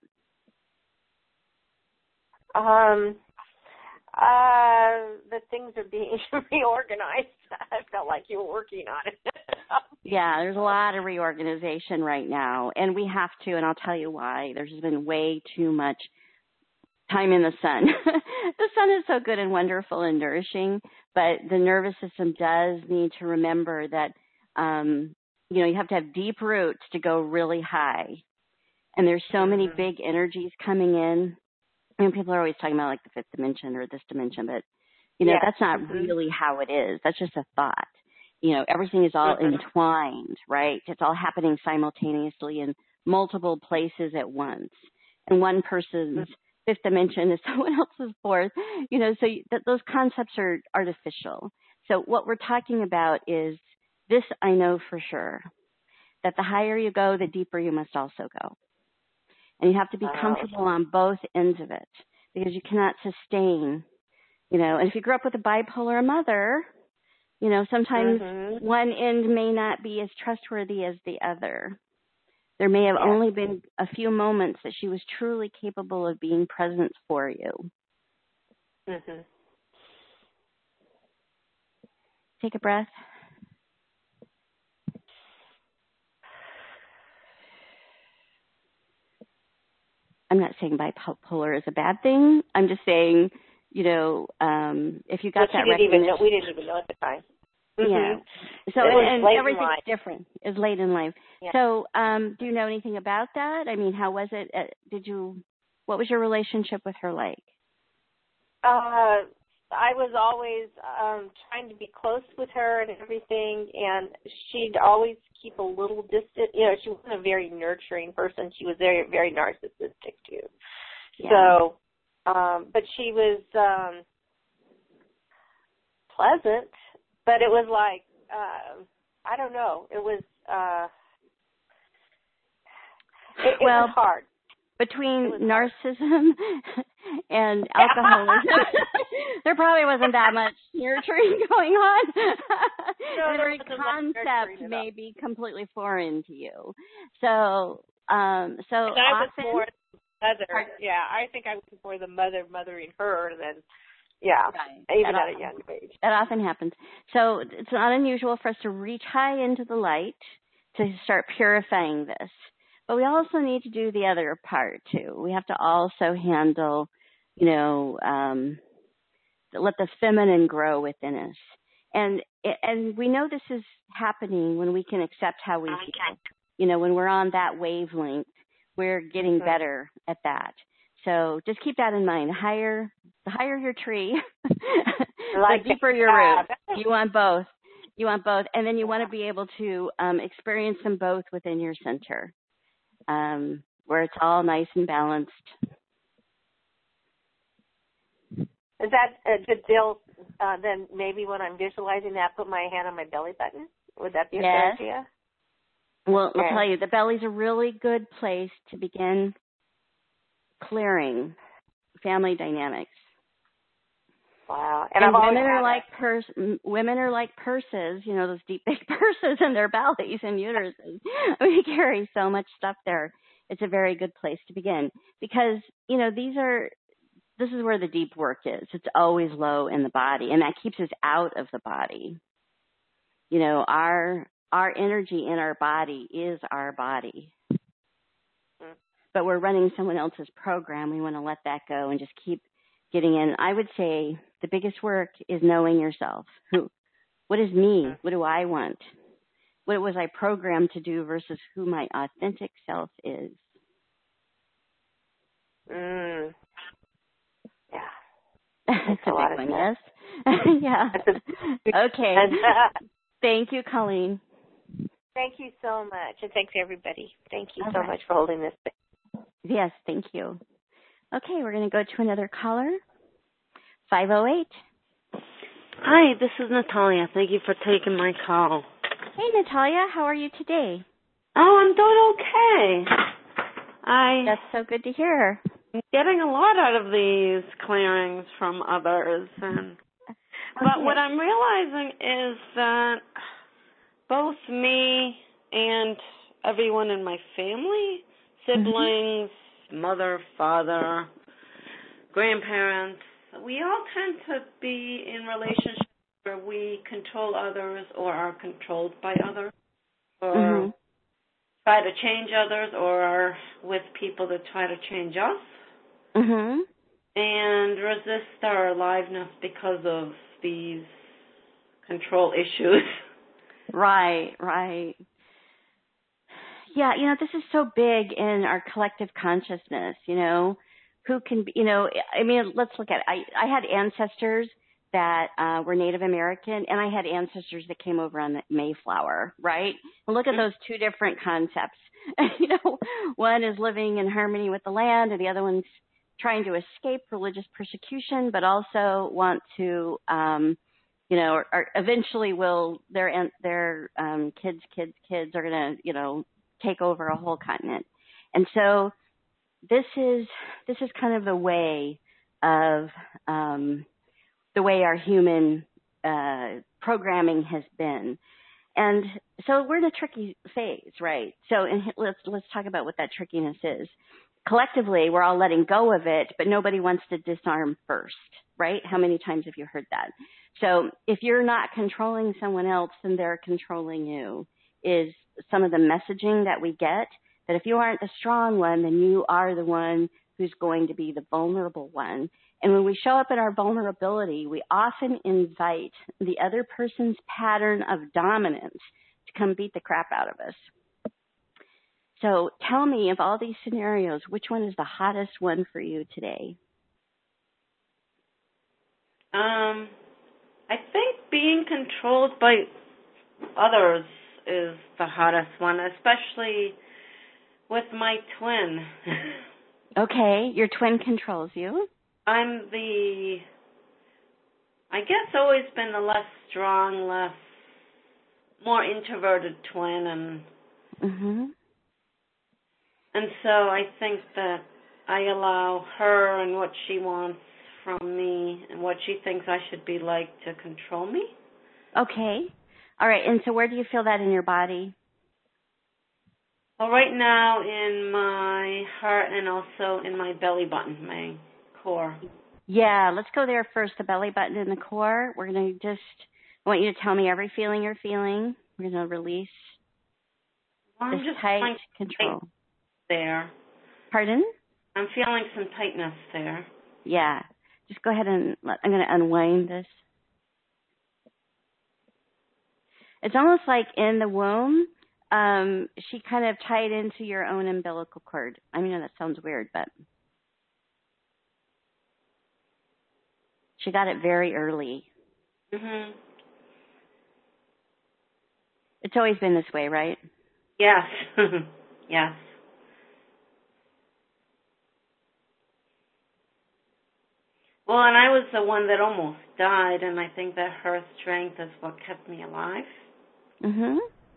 The things are being reorganized. I felt like you were working on it. Yeah, there's a lot of reorganization right now, and we have to, and I'll tell you why. There's been way too much time in the sun. The sun is so good and wonderful and nourishing, but the nervous system does need to remember that, you have to have deep roots to go really high. And there's so many big energies coming in. I mean, people are always talking about like the fifth dimension or this dimension, but, that's not really how it is. That's just a thought. Everything is all entwined, right? It's all happening simultaneously in multiple places at once. And one person's fifth dimension is someone else's fourth, so those concepts are artificial. So what we're talking about is this, I know for sure, that the higher you go, the deeper you must also go. And you have to be comfortable on both ends of it because you cannot sustain, and if you grew up with a bipolar mother, sometimes one end may not be as trustworthy as the other. There may have only been a few moments that she was truly capable of being present for you. Take a breath. I'm not saying bipolar is a bad thing. I'm just saying, if you got that recognition. We didn't even know at the time. Yeah. So, and everything's different. It's late in life. Yeah. So, do you know anything about that? I mean, how was it? What was your relationship with her like? I was always trying to be close with her and everything, and she'd always keep a little distant. She wasn't a very nurturing person. She was very, very narcissistic too. Yeah. So, but she was pleasant, but it was like, I don't know. It was, it was hard. Between narcissism and alcoholism, there probably wasn't that much nurturing going on. The very concept may be completely foreign to you. So I was more mother. Yeah, I think I was more the mother mothering her than. Yeah, right. Even at a young age. That often happens. So it's not unusual for us to reach high into the light to start purifying this. But we also need to do the other part, too. We have to also handle, let the feminine grow within us. And we know this is happening when we can accept how we feel. When we're on that wavelength, we're getting better at that. So just keep that in mind. The higher your tree, the deeper your root. You want both. And then you want to be able to experience them both within your center, where it's all nice and balanced. Is that a good deal? Then maybe when I'm visualizing that, put my hand on my belly button. Would that be a good idea? Well, I'll tell you, the belly's a really good place to begin clearing family dynamics. Wow. And women are like purses, you know, those deep big purses in their bellies and uteruses. We carry so much stuff there. It's a very good place to begin because, you know, this is where the deep work is. It's always low in the body, and that keeps us out of the body. You know, our energy in our body is our body. But we're running someone else's program. We want to let that go and just keep getting in. I would say the biggest work is knowing yourself. What is me? What do I want? What was I programmed to do versus who my authentic self is? Yeah. That's a big one, yes? Yeah. Okay. Thank you, Colleen. Thank you so much. And thanks, everybody. Thank you so much for holding this. Yes, thank you. Okay, we're going to go to another caller. 508. Hi, this is Natalia. Thank you for taking my call. Hey, Natalia. How are you today? Oh, I'm doing okay. That's so good to hear. I'm getting a lot out of these clearings from others. But what I'm realizing is that both me and everyone in my family, siblings, mother, father, grandparents, we all tend to be in relationships where we control others or are controlled by others or try to change others or are with people that try to change us and resist our aliveness because of these control issues. Right. Yeah, you know, this is so big in our collective consciousness, you know, who can, you know, I mean, let's look at it. I had ancestors that were Native American, and I had ancestors that came over on the Mayflower, right? And look at those two different concepts. You know, one is living in harmony with the land, and the other one's trying to escape religious persecution, but also want to, you know, or eventually will their kids are going to, you know, take over a whole continent. And so this is kind of the way of the way our human programming has been. And so we're in a tricky phase, right? So let's talk about what that trickiness is. Collectively, we're all letting go of it, but nobody wants to disarm first, right? How many times have you heard that? So if you're not controlling someone else, then they're controlling you, is some of the messaging that we get, that if you aren't the strong one, then you are the one who's going to be the vulnerable one. And when we show up in our vulnerability, we often invite the other person's pattern of dominance to come beat the crap out of us. So tell me, of all these scenarios, which one is the hottest one for you today? I think being controlled by others is the hottest one, especially with my twin. Okay, your twin controls you. I'm I guess always been the less strong, more introverted twin, and so I think that I allow her and what she wants from me and what she thinks I should be like to control me. Okay. All right, and so where do you feel that in your body? Well, right now in my heart and also in my belly button, my core. Yeah, let's go there first, the belly button and the core. We're going to I want you to tell me every feeling you're feeling. We're going to release this tight control. There. Pardon? I'm feeling some tightness there. Yeah. Just go ahead and I'm going to unwind this. It's almost like in the womb, she kind of tied into your own umbilical cord. I mean, that sounds weird, but she got it very early. It's always been this way, right? Yes. Yes. Well, and I was the one that almost died, and I think that her strength is what kept me alive. Mhm.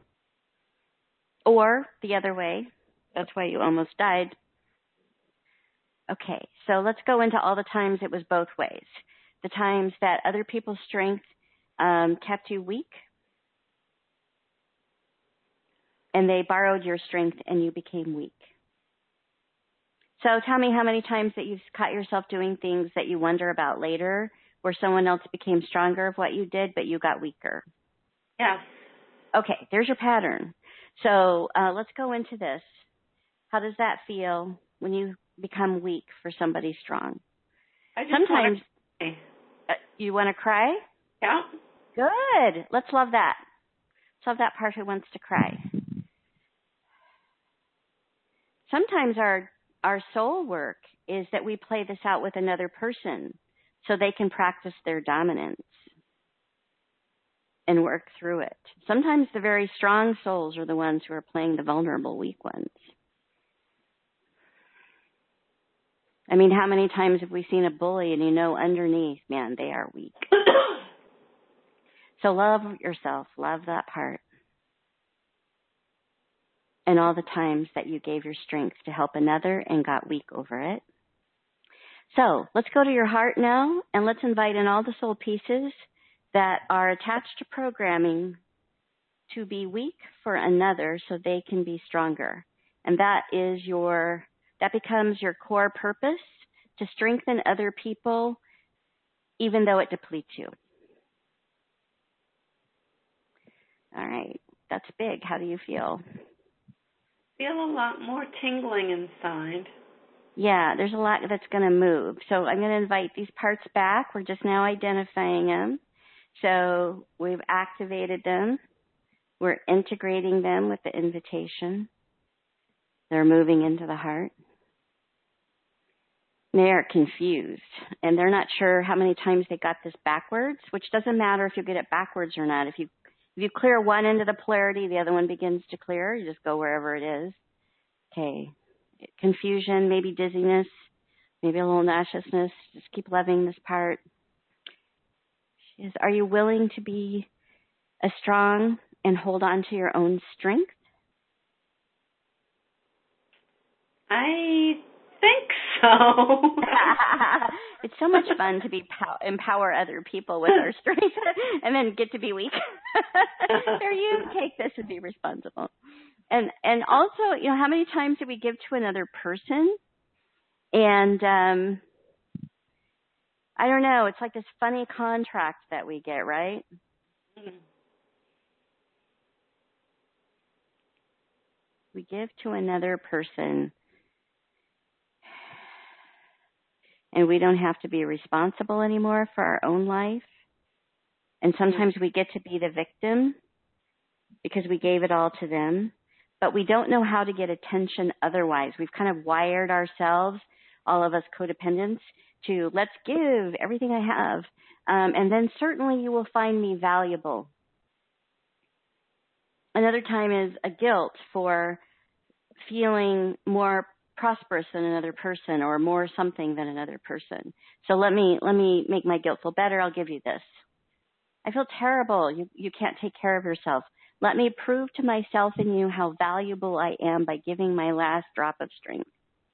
Or the other way. That's why you almost died. Okay, so let's go into all the times it was both ways. The times that other people's strength kept you weak, and they borrowed your strength and you became weak. So tell me how many times that you've caught yourself doing things that you wonder about later, where someone else became stronger of what you did, but you got weaker. Yes. Okay, there's your pattern. So let's go into this. How does that feel when you become weak for somebody strong? Sometimes you want to cry? Yeah. Good. Let's love that. Let's love that part who wants to cry. Sometimes our soul work is that we play this out with another person so they can practice their dominance and work through it. Sometimes the very strong souls are the ones who are playing the vulnerable, weak ones. I mean, how many times have we seen a bully and you know underneath, man, they are weak. So love yourself. Love that part. And all the times that you gave your strength to help another and got weak over it. So let's go to your heart now, and let's invite in all the soul pieces that are attached to programming to be weak for another so they can be stronger. And that becomes your core purpose, to strengthen other people even though it depletes you. All right. That's big. How do you feel? Feel a lot more tingling inside. Yeah, there's a lot that's going to move. So I'm going to invite these parts back. We're just now identifying them. So we've activated them. We're integrating them with the invitation. They're moving into the heart. They are confused, and they're not sure how many times they got this backwards, which doesn't matter if you get it backwards or not. If you clear one end of the polarity, the other one begins to clear. You just go wherever it is. Okay. Confusion, maybe dizziness, maybe a little nauseousness. Just keep loving this part. Are you willing to be as strong and hold on to your own strength? I think so. It's so much fun to empower other people with our strength and then get to be weak. There, you take this and be responsible. And also, how many times do we give to another person? And I don't know, it's like this funny contract that we get, right? Mm-hmm. We give to another person, and we don't have to be responsible anymore for our own life. And sometimes we get to be the victim because we gave it all to them, but we don't know how to get attention otherwise. We've kind of wired ourselves, all of us codependents, to let's give everything I have, and then certainly you will find me valuable. Another time is a guilt for feeling more prosperous than another person or more something than another person. So let me make my guilt feel better. I'll give you this. I feel terrible. You can't take care of yourself. Let me prove to myself and you how valuable I am by giving my last drop of strength.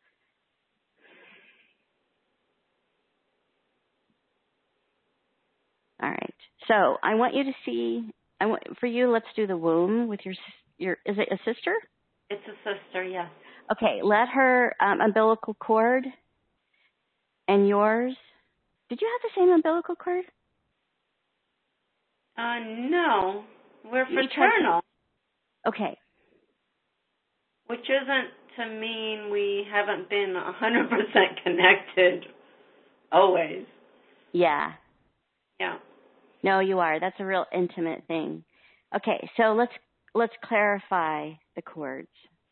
All right. So I want you to see, for you, let's do the womb with your, is it a sister? It's a sister, yes. Okay. Let her umbilical cord and yours. Did you have the same umbilical cord? No. We're fraternal. Okay. Which isn't to mean we haven't been 100% connected always. Yeah. Yeah. No, you are. That's a real intimate thing. Okay, so let's clarify the cords.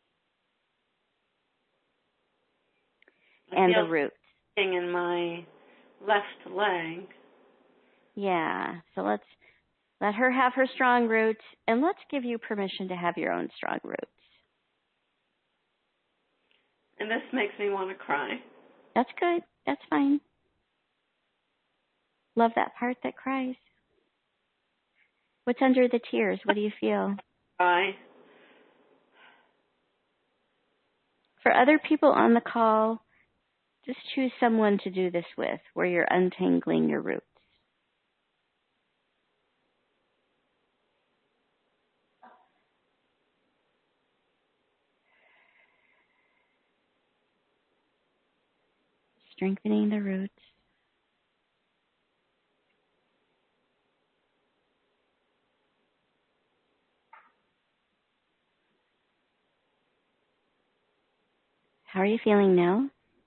And the root. In my left leg. Yeah. So let's let her have her strong roots, and let's give you permission to have your own strong roots. And this makes me want to cry. That's good. That's fine. Love that part that cries. What's under the tears? What do you feel? Cry. For other people on the call, just choose someone to do this with, where you're untangling your roots. Strengthening the roots. How are you feeling now?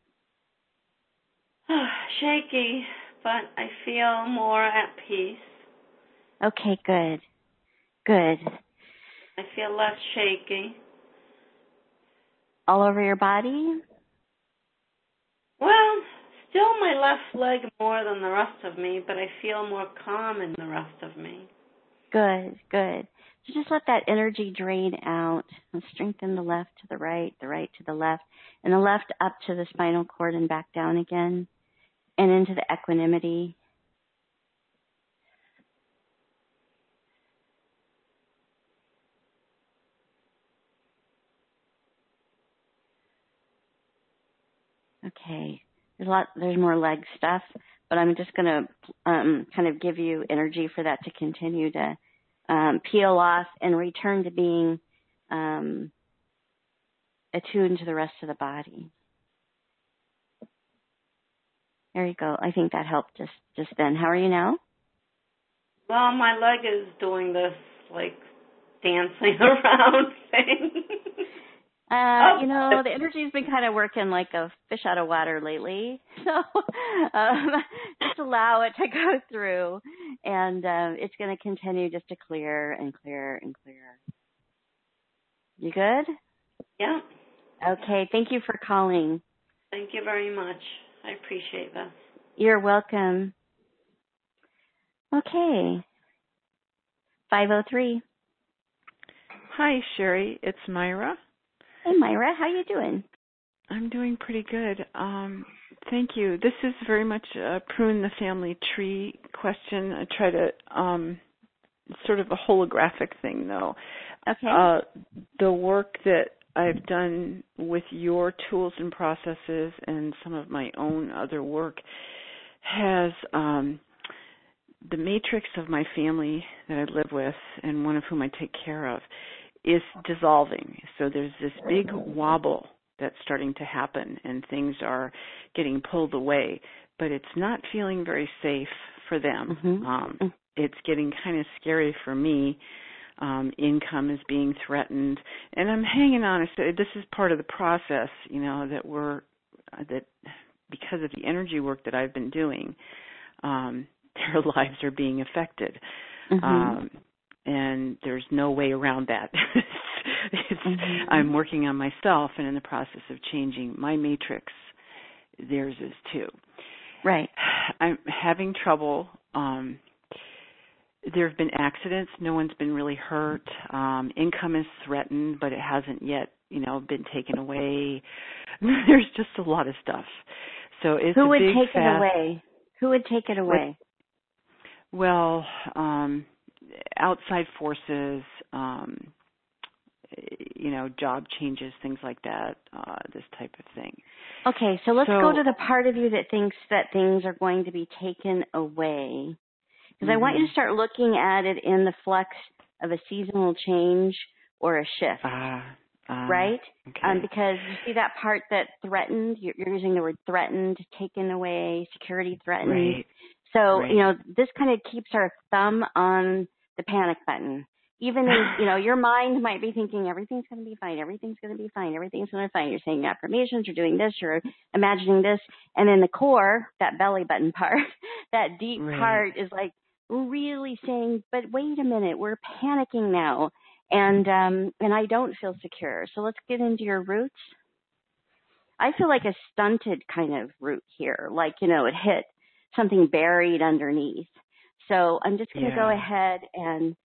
Shaky, but I feel more at peace. Okay, good. Good. I feel less shaky. All over your body? Well, still my left leg more than the rest of me, but I feel more calm in the rest of me. Good, good. So just let that energy drain out and strengthen the left to the right to the left, and the left up to the spinal cord and back down again, and into the equanimity. Okay. There's more leg stuff, but I'm just going to kind of give you energy for that to continue to peel off and return to being attuned to the rest of the body. There you go. I think that helped just then. How are you now? Well, my leg is doing this, like, dancing around thing. The energy's been kind of working like a fish out of water lately. So just allow it to go through, and it's going to continue just to clear and clear and clear. You good? Yeah. Okay. Thank you for calling. Thank you very much. I appreciate that. You're welcome. Okay. 503. Hi, Sherry. It's Myra. Hey, Myra. How you doing? I'm doing pretty good. Thank you. This is very much a prune the family tree question. I try to, sort of a holographic thing, though. Okay. The work that I've done with your tools and processes and some of my own other work has the matrix of my family that I live with and one of whom I take care of is dissolving. So there's this big wobble that's starting to happen and things are getting pulled away, but it's not feeling very safe for them. Mm-hmm. It's getting kind of scary for me. Income is being threatened, and I'm hanging on. This is part of the process, that because of the energy work that I've been doing, their lives are being affected. Mm-hmm. And there's no way around that. I'm working on myself and in the process of changing my matrix. Theirs is too. Right. I'm having trouble. There have been accidents. No one's been really hurt. Income is threatened, but it hasn't yet, been taken away. There's just a lot of stuff. So it's Who would a big take it away? Who would take it away? Well, outside forces, job changes, things like that, this type of thing. Okay, so let's go to the part of you that thinks that things are going to be taken away. Because I want you to start looking at it in the flux of a seasonal change or a shift, right? Okay. Because you see that part that threatened, you're using the word threatened, taken away, security threatened. Right. So, right. This kind of keeps our thumb on the panic button. Even in, your mind might be thinking everything's going to be fine, everything's going to be fine, everything's going to be fine. You're saying affirmations, you're doing this, you're imagining this. And then the core, that belly button part, that deep part is like really saying, but wait a minute, we're panicking now. And I don't feel secure. So let's get into your roots. I feel like a stunted kind of root here, like, it hit something buried underneath. So I'm just going to go ahead and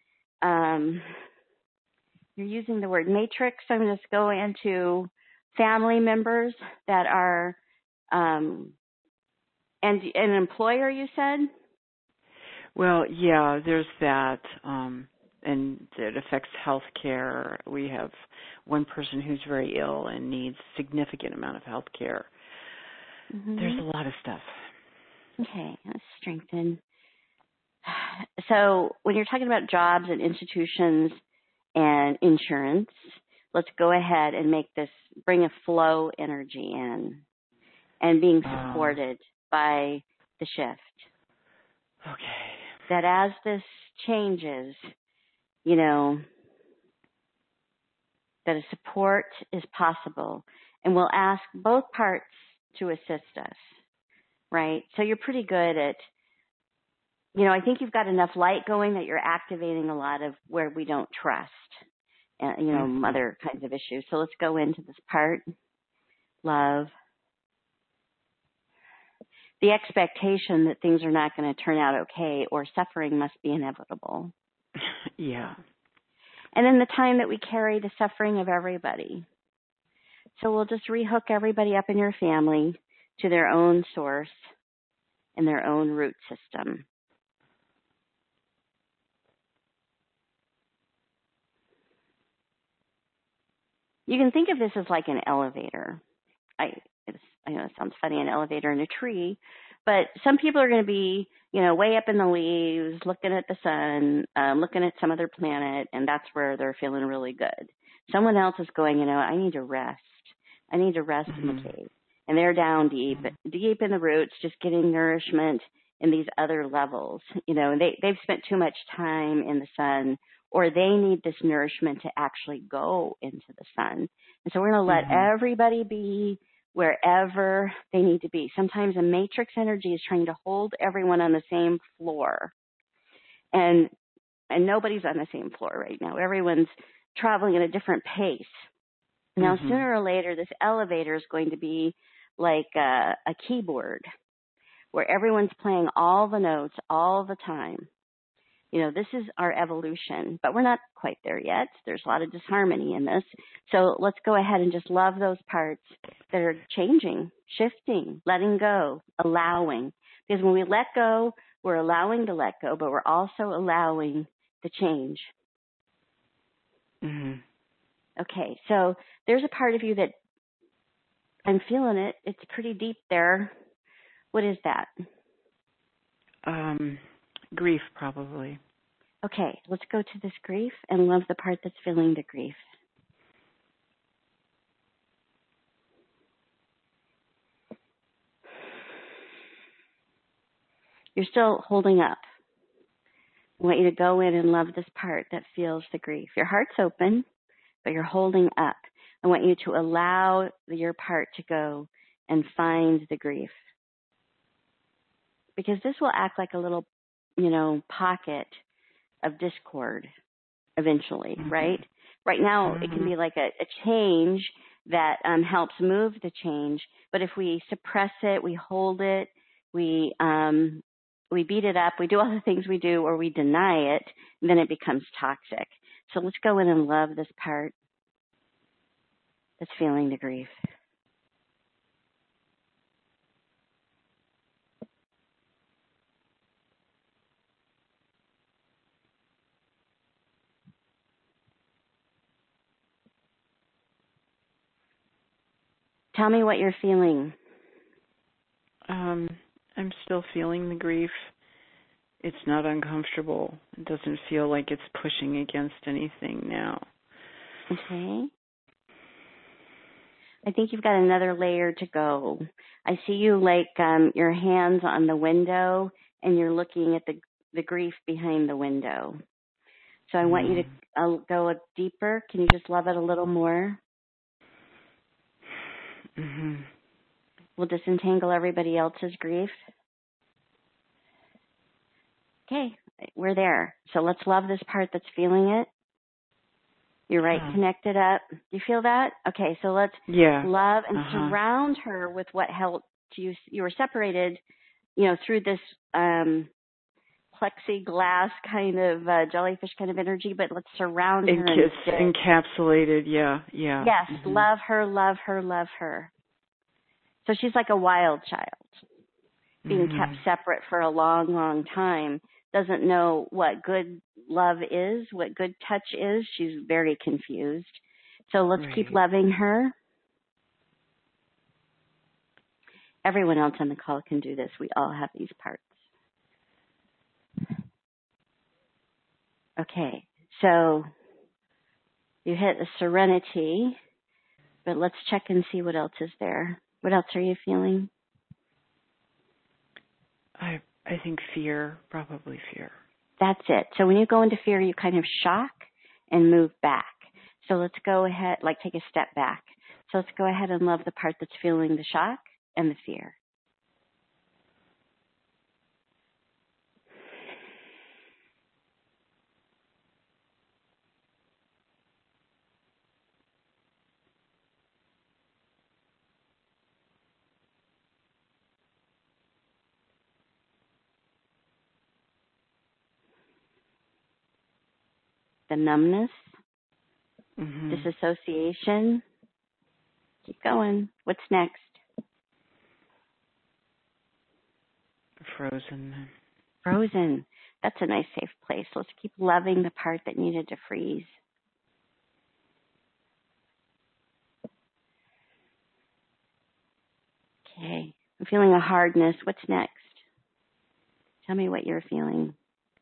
you're using the word matrix. So I'm going to go into family members that are and an employer, you said? Well, yeah, there's that, and it affects health care. We have one person who's very ill and needs significant amount of health care. Mm-hmm. There's a lot of stuff. Okay, let's strengthen. So when you're talking about jobs and institutions and insurance, let's go ahead and bring a flow energy in and being supported by the shift. Okay. That as this changes, that a support is possible. And we'll ask both parts to assist us, right? So you're pretty good at, I think you've got enough light going that you're activating a lot of where we don't trust, other kinds of issues. So let's go into this part. Love. The expectation that things are not going to turn out okay or suffering must be inevitable. Yeah. And then the time that we carry the suffering of everybody. So we'll just rehook everybody up in your family to their own source and their own root system. You can think of this as like an elevator. I know it sounds funny, an elevator in a tree, but some people are going to be, way up in the leaves, looking at the sun, looking at some other planet, and that's where they're feeling really good. Someone else is going, I need to rest. I need to rest in the cave. And they're down deep in the roots, just getting nourishment in these other levels, and they've spent too much time in the sun, or they need this nourishment to actually go into the sun. And so we're going to let everybody be wherever they need to be. Sometimes a matrix energy is trying to hold everyone on the same floor. And nobody's on the same floor right now. Everyone's traveling at a different pace. Now, sooner or later, this elevator is going to be like a keyboard where everyone's playing all the notes all the time. This is our evolution, but we're not quite there yet. There's a lot of disharmony in this. So let's go ahead and just love those parts that are changing, shifting, letting go, allowing. Because when we let go, we're allowing to let go, but we're also allowing the change. Okay, so there's a part of you that I'm feeling it. It's pretty deep there. What is that? Grief, probably. Okay, let's go to this grief and love the part that's feeling the grief. You're still holding up. I want you to go in and love this part that feels the grief. Your heart's open, but you're holding up. I want you to allow your part to go and find the grief. Because this will act like a little, pocket of discord eventually, right? Right now, it can be like a change that helps move the change. But if we suppress it, we hold it, we beat it up, we do all the things we do, or we deny it, then it becomes toxic. So let's go in and love this part that's feeling the grief. Tell me what you're feeling. I'm still feeling the grief. It's not uncomfortable. It doesn't feel like it's pushing against anything now. Okay. I think you've got another layer to go. I see you like your hands on the window, and you're looking at the grief behind the window. So I want you to go deeper. Can you just love it a little more? We'll disentangle everybody else's grief. Okay, we're there. So let's love this part that's feeling it. You're right, connected up. You feel that? Okay, so let's love and surround her with what helped you. You were separated, through this plexiglass kind of jellyfish kind of energy, but let's surround her. It's encapsulated, yeah. Yes, love her, love her, love her. So she's like a wild child, being kept separate for a long, long time. doesn't know what good love is, what good touch is. She's very confused. So let's keep loving her. Everyone else on the call can do this. We all have these parts. Okay, so you hit a serenity, but let's check and see what else is there. What else are you feeling? I think fear, probably fear. That's it. So when you go into fear, you kind of shock and move back. So let's go ahead, like take a step back. So let's go ahead and love the part that's feeling the shock and the fear. The numbness, disassociation. Keep going. What's next? Frozen. Frozen. That's a nice safe place. Let's keep loving the part that needed to freeze. Okay. I'm feeling a hardness. What's next? Tell me what you're feeling.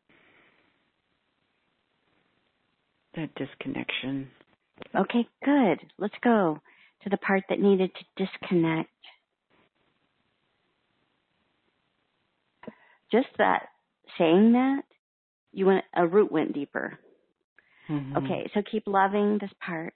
That disconnection. Okay, good. Let's go to the part that needed to disconnect. Just that, saying that, a root went deeper. Okay, so keep loving this part.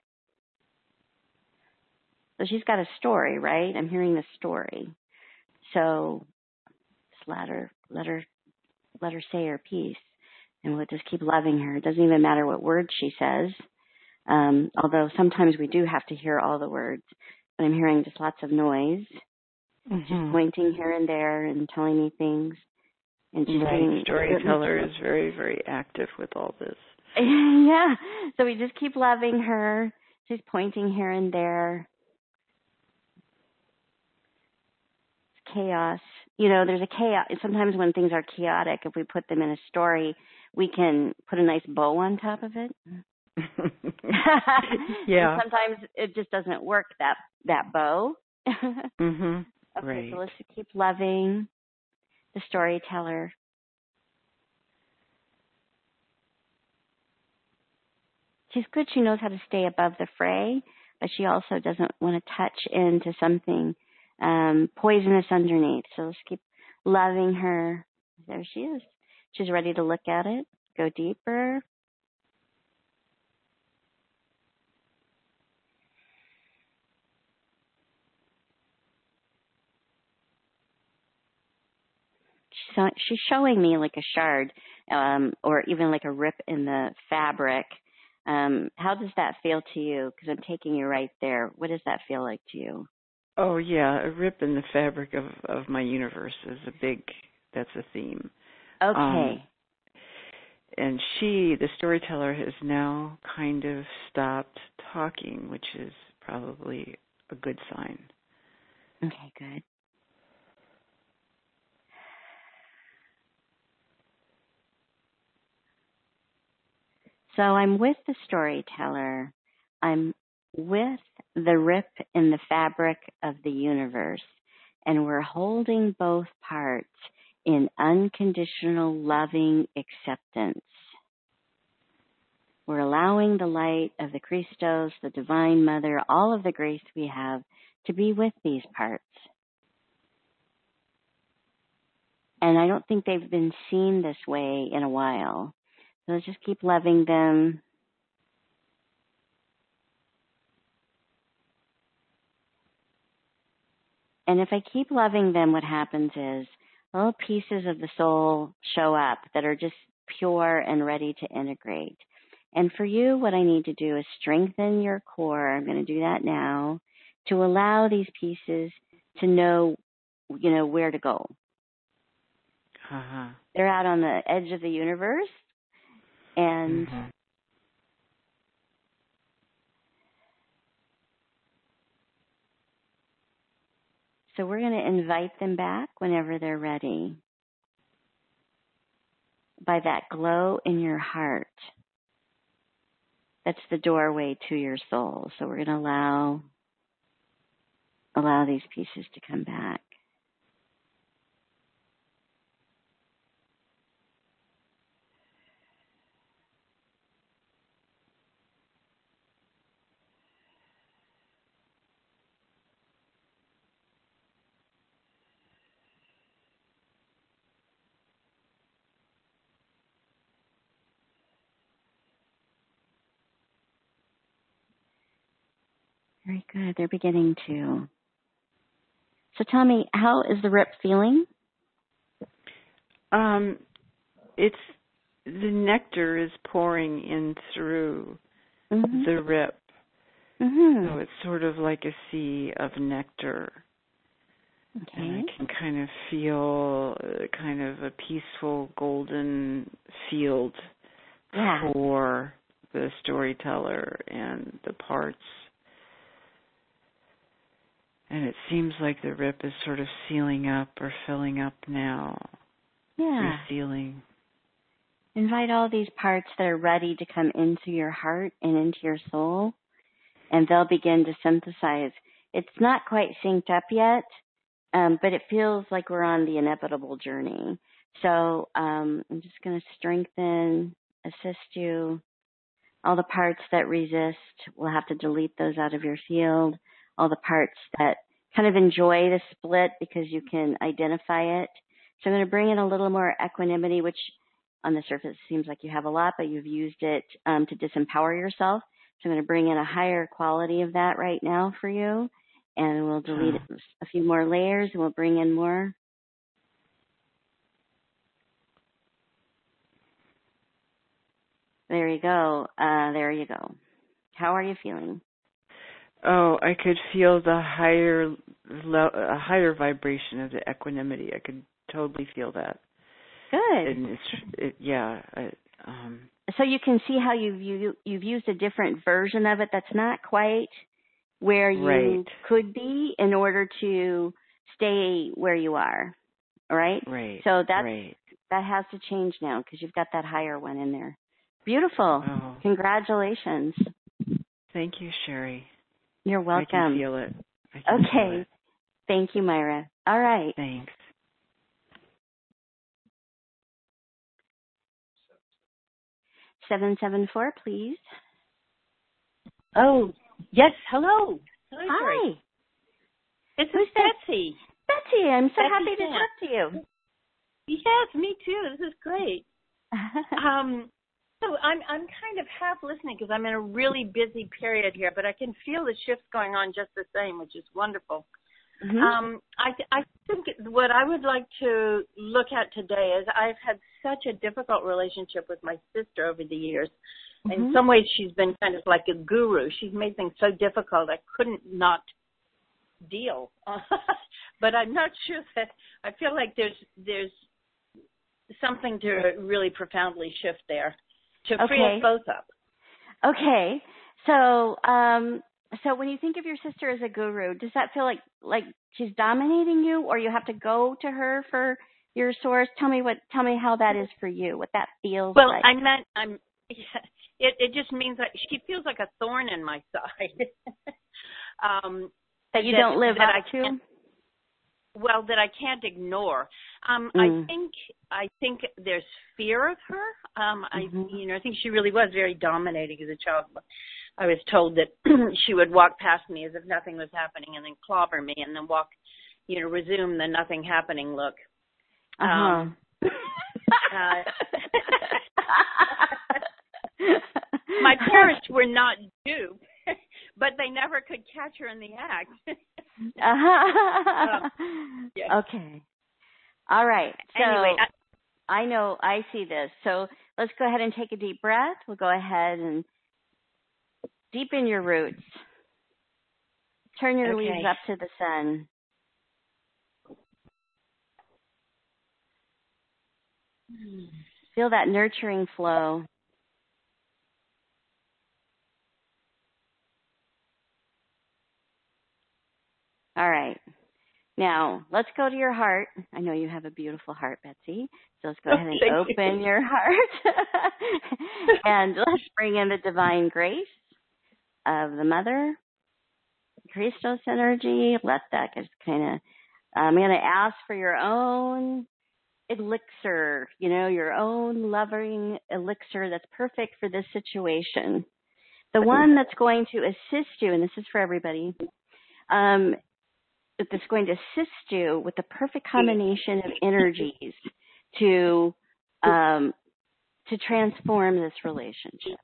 So she's got a story, right? I'm hearing the story. So just let her say her piece, and we'll just keep loving her. It doesn't even matter what words she says, although sometimes we do have to hear all the words. But I'm hearing just lots of noise, just pointing here and there and telling me things. And she's right. Storyteller is very, very active with all this. Yeah. So we just keep loving her. She's pointing here and there. It's chaos. There's a chaos. Sometimes when things are chaotic, if we put them in a story, we can put a nice bow on top of it. Yeah. And sometimes it just doesn't work, that bow. Okay, right. so let's keep loving the storyteller. She's good. She knows how to stay above the fray, but she also doesn't want to touch into something poisonous underneath. So let's keep loving her. There she is. She's ready to look at it, go deeper. She's showing me like a shard or even like a rip in the fabric. How does that feel to you? Because I'm taking you right there. What does that feel like to you? Oh, yeah. A rip in the fabric of my universe is that's a theme. Okay. And the storyteller, has now kind of stopped talking, which is probably a good sign. Okay, good. So I'm with the storyteller. I'm with the rip in the fabric of the universe. And we're holding both parts in unconditional loving acceptance. We're allowing the light of the Christos, the Divine Mother, all of the grace we have to be with these parts. And I don't think they've been seen this way in a while. So let's just keep loving them. And if I keep loving them, what happens is little pieces of the soul show up that are just pure and ready to integrate. And for you, what I need to do is strengthen your core. I'm going to do that now to allow these pieces to know, where to go. They're out on the edge of the universe. And so we're going to invite them back whenever they're ready. by that glow in your heart. That's the doorway to your soul. So we're going to allow these pieces to come back. Very good. They're beginning to. So tell me, how is the rip feeling? It's the nectar is pouring in through the rip. So it's sort of like a sea of nectar. Okay. And I can kind of feel kind of a peaceful golden field for the storyteller and the parts. And it seems like the rip is sort of sealing up or filling up now. Yeah. Resealing. Invite all these parts that are ready to come into your heart and into your soul, and they'll begin to synthesize. It's not quite synced up yet, but it feels like we're on the inevitable journey. So I'm just going to strengthen, assist you. All the parts that resist, we'll have to delete those out of your field. All the parts that kind of enjoy the split because you can identify it. So I'm going to bring in a little more equanimity, which on the surface seems like you have a lot, but you've used it to disempower yourself. So I'm going to bring in a higher quality of that right now for you. And we'll delete a few more layers and we'll bring in more. There you go. There you go. How are you feeling? Oh, I could feel the higher vibration of the equanimity. I could totally feel that. Good. And so you can see how you've used a different version of it that's not quite where you could be in order to stay where you are. All right? Right. So that has to change now because you've got that higher one in there. Beautiful. Oh. Congratulations. Thank you, Sherry. You're welcome. I can feel it. Feel it. Thank you, Myra. All right. Thanks. 774, please. Oh, yes. Hello. Hi. This is Betsy. Betsy, I'm so happy to talk to you. Yes, me too. This is great. So I'm kind of half listening because I'm in a really busy period here, but I can feel the shifts going on just the same, which is wonderful. Mm-hmm. I think what I would like to look at today is I've had such a difficult relationship with my sister over the years. Mm-hmm. In some ways, she's been kind of like a guru. She's made things so difficult I couldn't not deal. But I'm not sure that I feel like there's something to really profoundly shift there to free us both up. Okay. So when you think of your sister as a guru, does that feel like she's dominating you, or you have to go to her for your source? Tell me how that is for you, what that feels like. Well, it just means that she feels like a thorn in my side. That you don't live up to? Well, that I can't ignore. I think there's fear of her. I think she really was very dominating as a child. I was told that she would walk past me as if nothing was happening and then clobber me and then resume the nothing happening look. My parents were not duped, but they never could catch her in the act. Yeah. Okay. All right. So anyway, I see this. So let's go ahead and take a deep breath. We'll go ahead and deepen your roots. Turn your leaves up to the sun. Feel that nurturing flow. All right. Now, let's go to your heart. I know you have a beautiful heart, Betsy. So let's go ahead and open your heart. And let's bring in the divine grace of the Mother, Christos energy. Let that just kind of, I'm going to ask for your own elixir, your own loving elixir that's perfect for this situation. The one that's going to assist you, and this is for everybody, that's going to assist you with the perfect combination of energies to transform this relationship.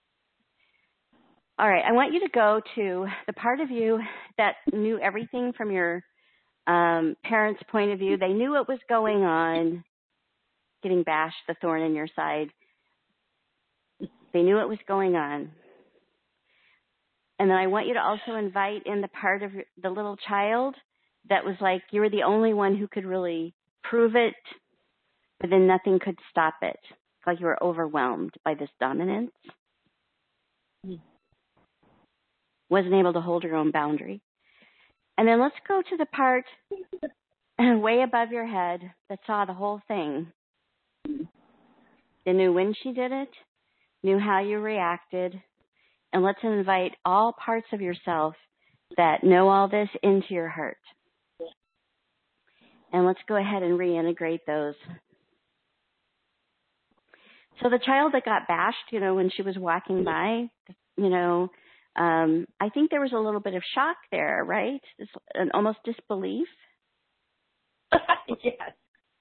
All right, I want you to go to the part of you that knew everything from your parents' point of view. They knew what was going on, getting bashed, the thorn in your side. They knew what was going on. And then I want you to also invite in the part of the little child that was like you were the only one who could really prove it, but then nothing could stop it. Like you were overwhelmed by this dominance. Wasn't able to hold your own boundary. And then let's go to the part way above your head that saw the whole thing. They knew when she did it, knew how you reacted, and let's invite all parts of yourself that know all this into your heart. And let's go ahead and reintegrate those. So the child that got bashed, when she was walking by, I think there was a little bit of shock there, right? Almost disbelief. Yes.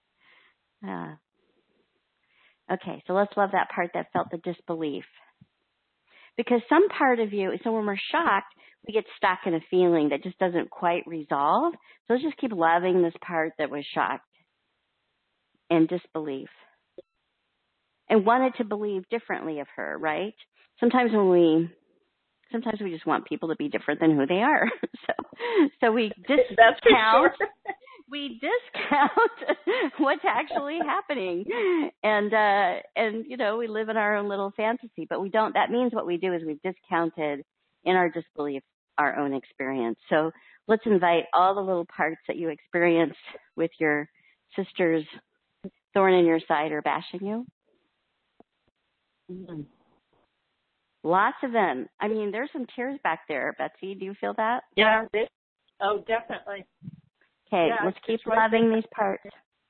Okay, so let's love that part that felt the disbelief. Because some part of you, so when we're shocked, we get stuck in a feeling that just doesn't quite resolve. So let's just keep loving this part that was shocked and disbelief. And wanted to believe differently of her, right? Sometimes we just want people to be different than who they are. So we discount. We discount what's actually happening, and we live in our own little fantasy. But we don't. That means what we do is we've discounted in our disbelief our own experience. So let's invite all the little parts that you experienced with your sister's thorn in your side or bashing you. Mm-hmm. Lots of them. I mean, there's some tears back there, Betsy. Do you feel that? Yeah. Definitely. Okay, yeah, let's keep loving these parts.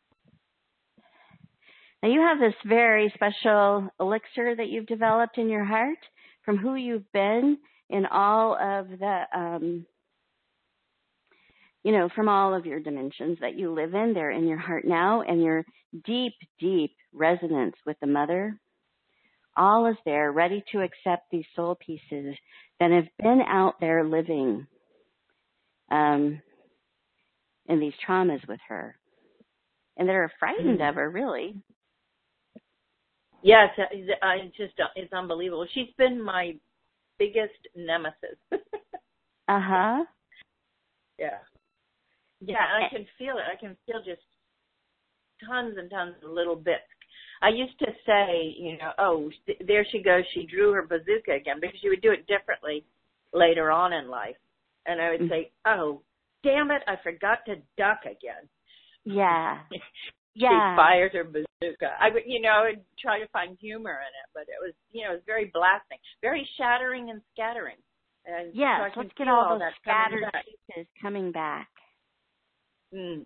Now, you have this very special elixir that you've developed in your heart from who you've been in all of the, from all of your dimensions that you live in. They're in your heart now, and your deep, deep resonance with the Mother. All is there, ready to accept these soul pieces that have been out there living in these traumas with her, and that are frightened of her, really. Yes, it's unbelievable. She's been my biggest nemesis. Uh-huh. Yeah. Yeah, and I can feel it. I can feel just tons and tons of little bits. I used to say, there she goes, she drew her bazooka again, because she would do it differently later on in life. And I would say, oh, damn it, I forgot to duck again. Yeah. She fires her bazooka. I would try to find humor in it, but it was, it was very blasting, very shattering and scattering. And yes, so let's get all those scattered pieces coming back. Mm.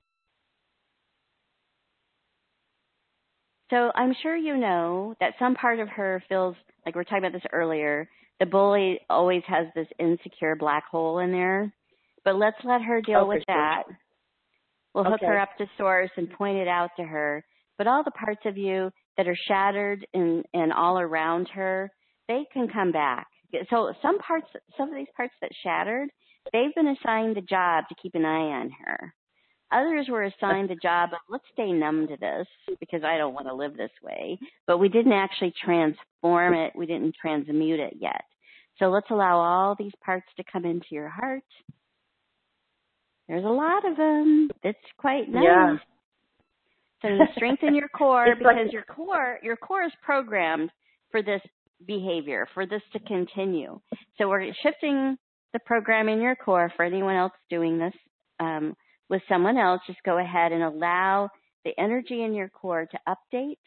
So I'm sure you know that some part of her feels, like we were talking about this earlier, the bully always has this insecure black hole in there. But let's let her deal with that. Sure. We'll hook her up to source and point it out to her. But all the parts of you that are shattered and all around her, they can come back. So some of these parts that shattered, they've been assigned the job to keep an eye on her. Others were assigned the job of, let's stay numb to this because I don't want to live this way. But we didn't actually transform it. We didn't transmute it yet. So let's allow all these parts to come into your heart. There's a lot of them. It's quite nice. Yeah. So you strengthen your core because your core is programmed for this behavior, for this to continue. So we're shifting the program in your core for anyone else doing this. with someone else, just go ahead and allow the energy in your core to update.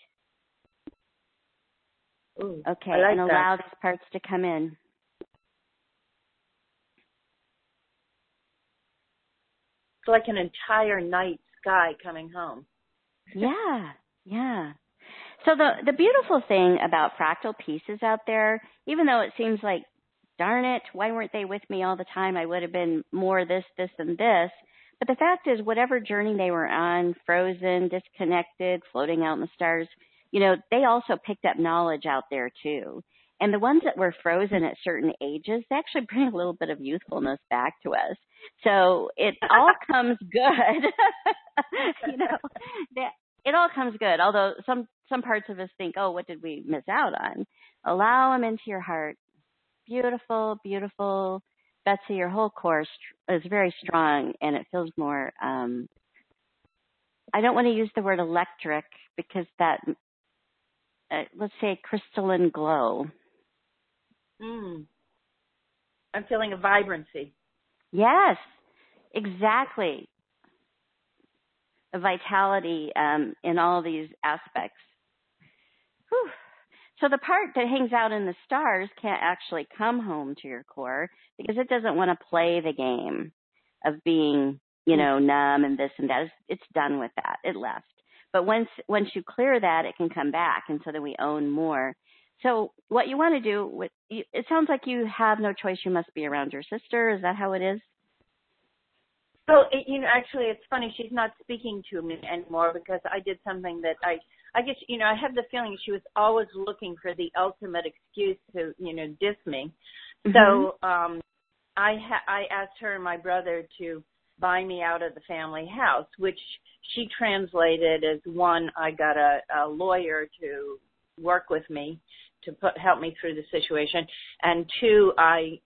Ooh, okay, I like and allow these parts to come in. It's like an entire night sky coming home. Yeah, yeah. So the beautiful thing about fractal pieces out there, even though it seems like, darn it, why weren't they with me all the time? I would have been more this, and this. But the fact is, whatever journey they were on, frozen, disconnected, floating out in the stars, they also picked up knowledge out there too. And the ones that were frozen at certain ages, they actually bring a little bit of youthfulness back to us. So it all comes good. It all comes good. Although some parts of us think, oh, what did we miss out on? Allow them into your heart. Beautiful, beautiful. Betsy, your whole core is very strong, and it feels more, I don't want to use the word electric because that, let's say crystalline glow. I'm feeling a vibrancy. Yes, exactly. A vitality in all these aspects. Whew. So the part that hangs out in the stars can't actually come home to your core because it doesn't want to play the game of being, numb and this and that. It's done with that. It left. But once you clear that, it can come back, and so then we own more. So what you want to do, it sounds like you have no choice. You must be around your sister. Is that how it is? So, actually, it's funny. She's not speaking to me anymore because I did something that I guess, I have the feeling she was always looking for the ultimate excuse to, diss me. Mm-hmm. So I asked her and my brother to buy me out of the family house, which she translated as, one, I got a lawyer to work with me to help me through the situation, and two, I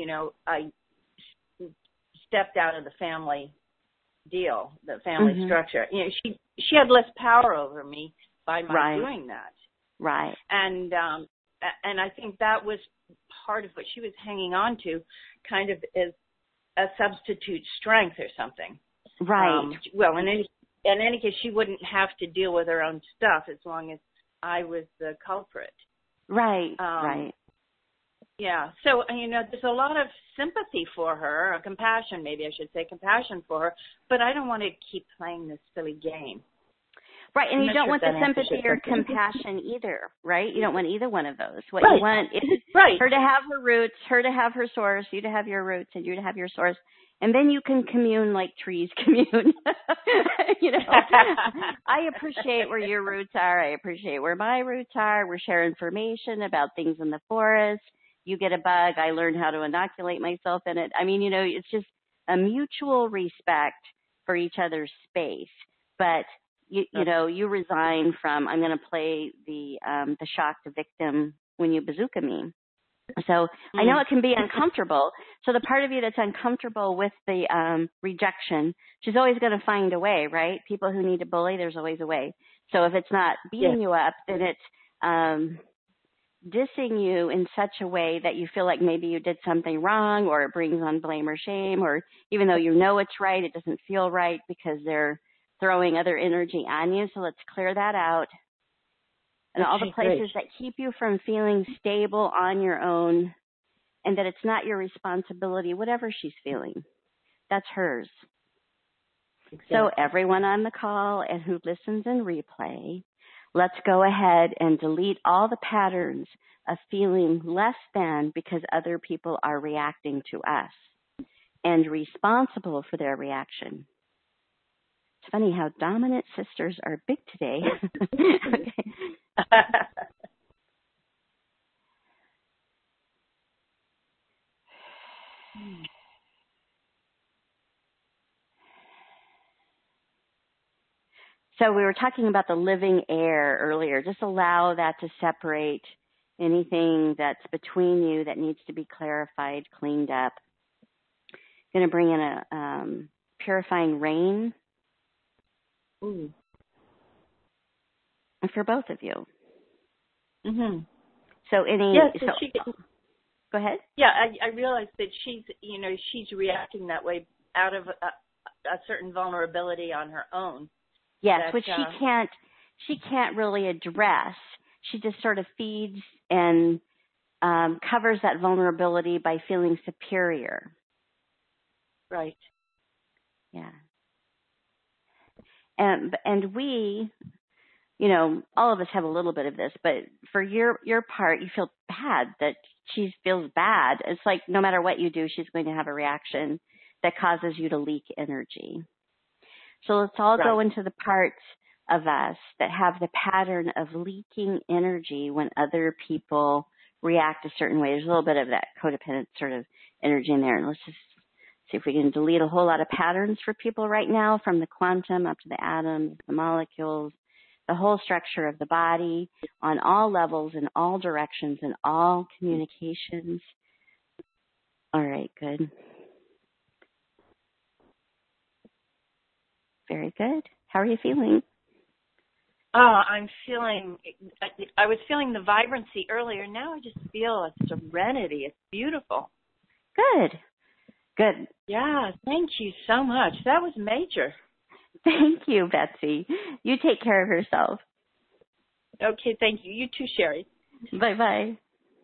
stepped out of the family deal, the family structure. She had less power over me by my doing that. Right. And I think that was part of what she was hanging on to, kind of as a substitute strength or something. Right. Well, in any case, she wouldn't have to deal with her own stuff as long as I was the culprit. Right. Right. Yeah. So, there's a lot of sympathy for her, or compassion, maybe I should say compassion for her, but I don't want to keep playing this silly game. Right, and you don't want the sympathy or compassion either, right? You don't want either one of those. What you want is her to have her roots, her to have her source, you to have your roots, and you to have your source. And then you can commune like trees commune. I appreciate where your roots are. I appreciate where my roots are. We share information about things in the forest. You get a bug. I learned how to inoculate myself in it. I mean, it's just a mutual respect for each other's space. But you resign from, I'm going to play the shocked victim when you bazooka me. So I know it can be uncomfortable. So the part of you that's uncomfortable with the rejection, she's always going to find a way, right? People who need to bully, there's always a way. So if it's not beating you up, then it's dissing you in such a way that you feel like maybe you did something wrong, or it brings on blame or shame, or even though it's right, it doesn't feel right because they're throwing other energy on you. So let's clear that out. And all the places that keep you from feeling stable on your own, and that it's not your responsibility, whatever she's feeling, that's hers. Exactly. So everyone on the call and who listens in replay, let's go ahead and delete all the patterns of feeling less than because other people are reacting to us and responsible for their reaction. It's funny how dominant sisters are big today. Okay. So we were talking about the living air earlier. Just allow that to separate anything that's between you that needs to be clarified, cleaned up. Going to bring in a purifying rain. Ooh. For both of you. Mm-hmm. So go ahead. Yeah, I realize that she's reacting that way out of a certain vulnerability on her own. Yes, which she can't really address. She just sort of feeds and covers that vulnerability by feeling superior. Right. Yeah. And we, all of us have a little bit of this, but for your part, you feel bad that she feels bad. It's like no matter what you do, she's going to have a reaction that causes you to leak energy. So let's all go into the parts of us that have the pattern of leaking energy when other people react a certain way. There's a little bit of that codependent sort of energy in there. And let's just see if we can delete a whole lot of patterns for people right now, from the quantum up to the atoms, the molecules, the whole structure of the body on all levels, in all directions, in all communications. All right, good. Very good. How are you feeling? Oh, I was feeling the vibrancy earlier. Now I just feel a serenity. It's beautiful. Good. Good. Yeah, thank you so much. That was major. Thank you, Betsy. You take care of yourself. Okay, thank you. You too, Sherry. Bye-bye.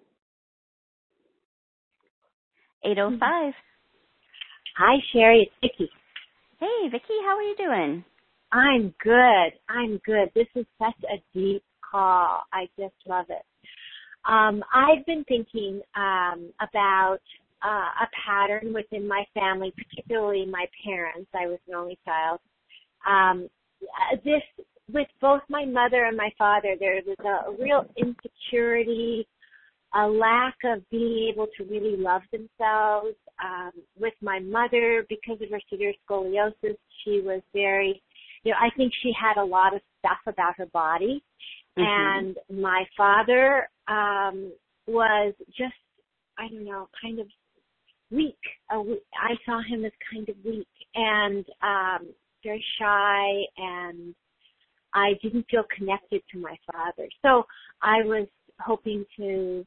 8:05. Hi, Sherry. It's Vicki. Hey, Vicki, how are you doing? I'm good. This is such a deep call. I just love it. I've been thinking about a pattern within my family, particularly my parents. I was an only child. This, with both my mother and my father, there was a real insecurity, a lack of being able to really love themselves. With my mother, because of her severe scoliosis, she was very, I think she had a lot of stuff about her body. Mm-hmm. And my father was just, kind of weak. I saw him as kind of weak and very shy, and I didn't feel connected to my father. So I was hoping to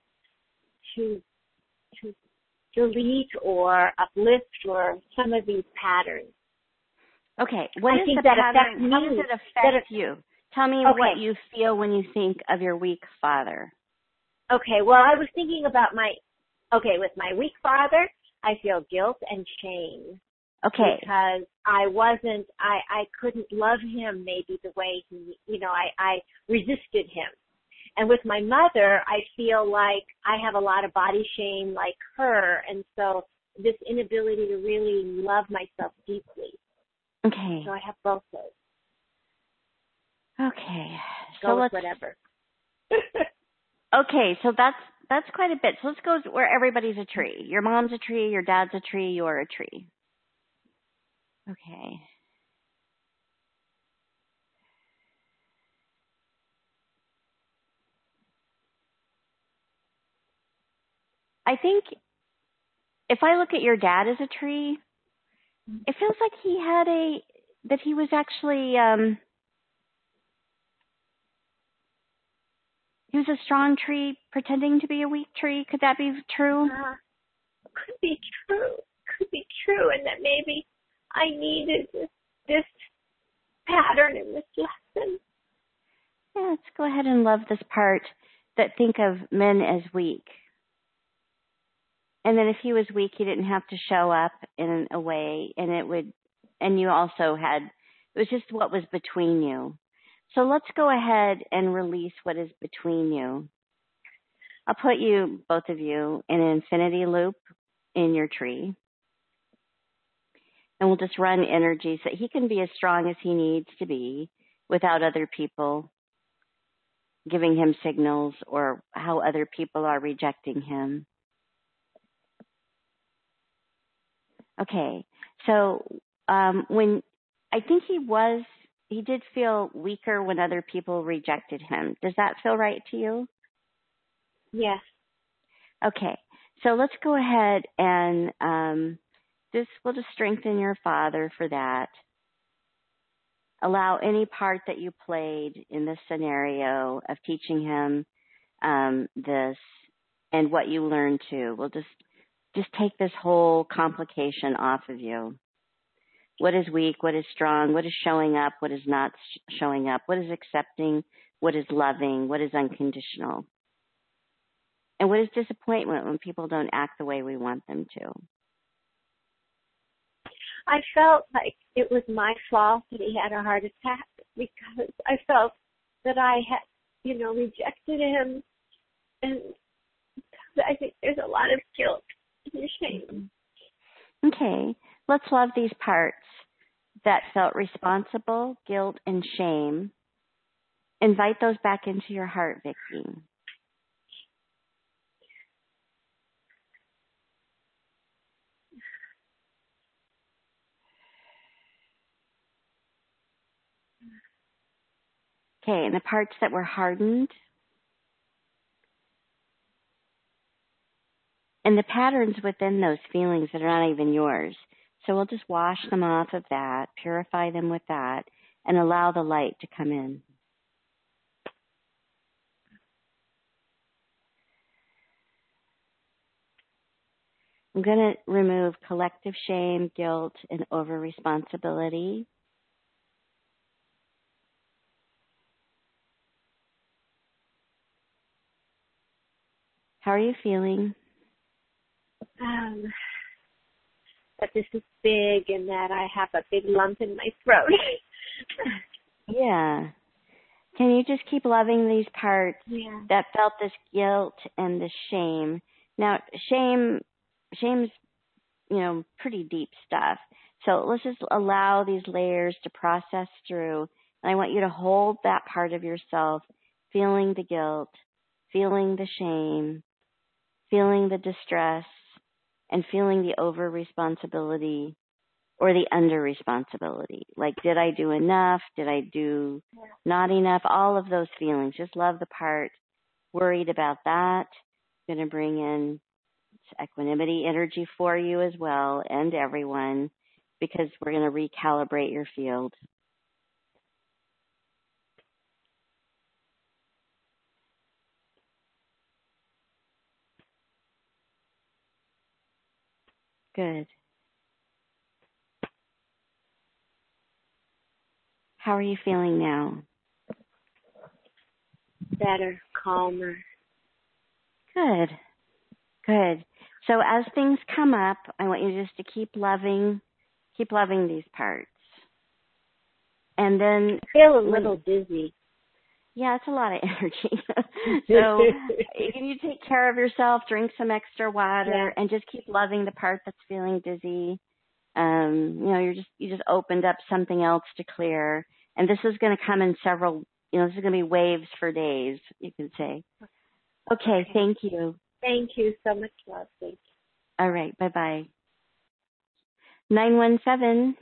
delete or uplift or some of these patterns. Okay, what is the pattern? How does it affect you? Tell me what you feel when you think of your weak father. Okay, well, I was thinking about with my weak father, I feel guilt and shame. Okay. Because I couldn't love him maybe the way I resisted him. And with my mother, I feel like I have a lot of body shame like her, and so this inability to really love myself deeply. Okay. So I have both those. Okay. Go with whatever. Okay, so that's quite a bit. So let's go where everybody's a tree. Your mom's a tree, your dad's a tree, you're a tree. Okay. I think if I look at your dad as a tree, it feels like he was actually, he was a strong tree pretending to be a weak tree. Could that be true? Could be true, and that maybe I needed this pattern and this lesson. Yeah, let's go ahead and love this part that think of men as weak. And then if he was weak, he didn't have to show up in a way, and you also it was just what was between you. So let's go ahead and release what is between you. I'll put you, both of you, in an infinity loop in your tree. And we'll just run energy so he can be as strong as he needs to be without other people giving him signals or how other people are rejecting him. Okay, so when I think he did feel weaker when other people rejected him. Does that feel right to you? Yes. Okay, so let's go ahead and we'll just strengthen your father for that. Allow any part that you played in this scenario of teaching him this and what you learned too. We'll just take this whole complication off of you. What is weak? What is strong? What is showing up? What is not showing up? What is accepting? What is loving? What is unconditional? And what is disappointment when people don't act the way we want them to? I felt like it was my fault that he had a heart attack because I felt that I had, rejected him. And I think there's a lot of guilt and shame. Okay, let's love these parts that felt responsible, guilt, and shame. Invite those back into your heart, Vicki. Okay, and the parts that were hardened, and the patterns within those feelings that are not even yours. So we'll just wash them off of that, purify them with that, and allow the light to come in. I'm going to remove collective shame, guilt, and over-responsibility. How are you feeling? That this is big and that I have a big lump in my throat. Yeah. Can you just keep loving these parts that felt this guilt and this shame? Now, shame's, pretty deep stuff. So let's just allow these layers to process through. And I want you to hold that part of yourself, feeling the guilt, feeling the shame, feeling the distress, and feeling the over-responsibility or the under-responsibility. Like, did I do enough? Did I do not enough? All of those feelings. Just love the part worried about that. Going to bring in equanimity energy for you as well and everyone, because we're going to recalibrate your field. Good. How are you feeling now? Better, calmer. Good. Good. So as things come up, I want you just to keep loving these parts. And then I feel a little dizzy. Yeah, it's a lot of energy. So you take care of yourself, drink some extra water, and just keep loving the part that's feeling dizzy. You just opened up something else to clear. And this is going to come in several, this is going to be waves for days, you can say. Okay, thank you. Thank you so much, love. Thank you. All right, bye-bye. 917.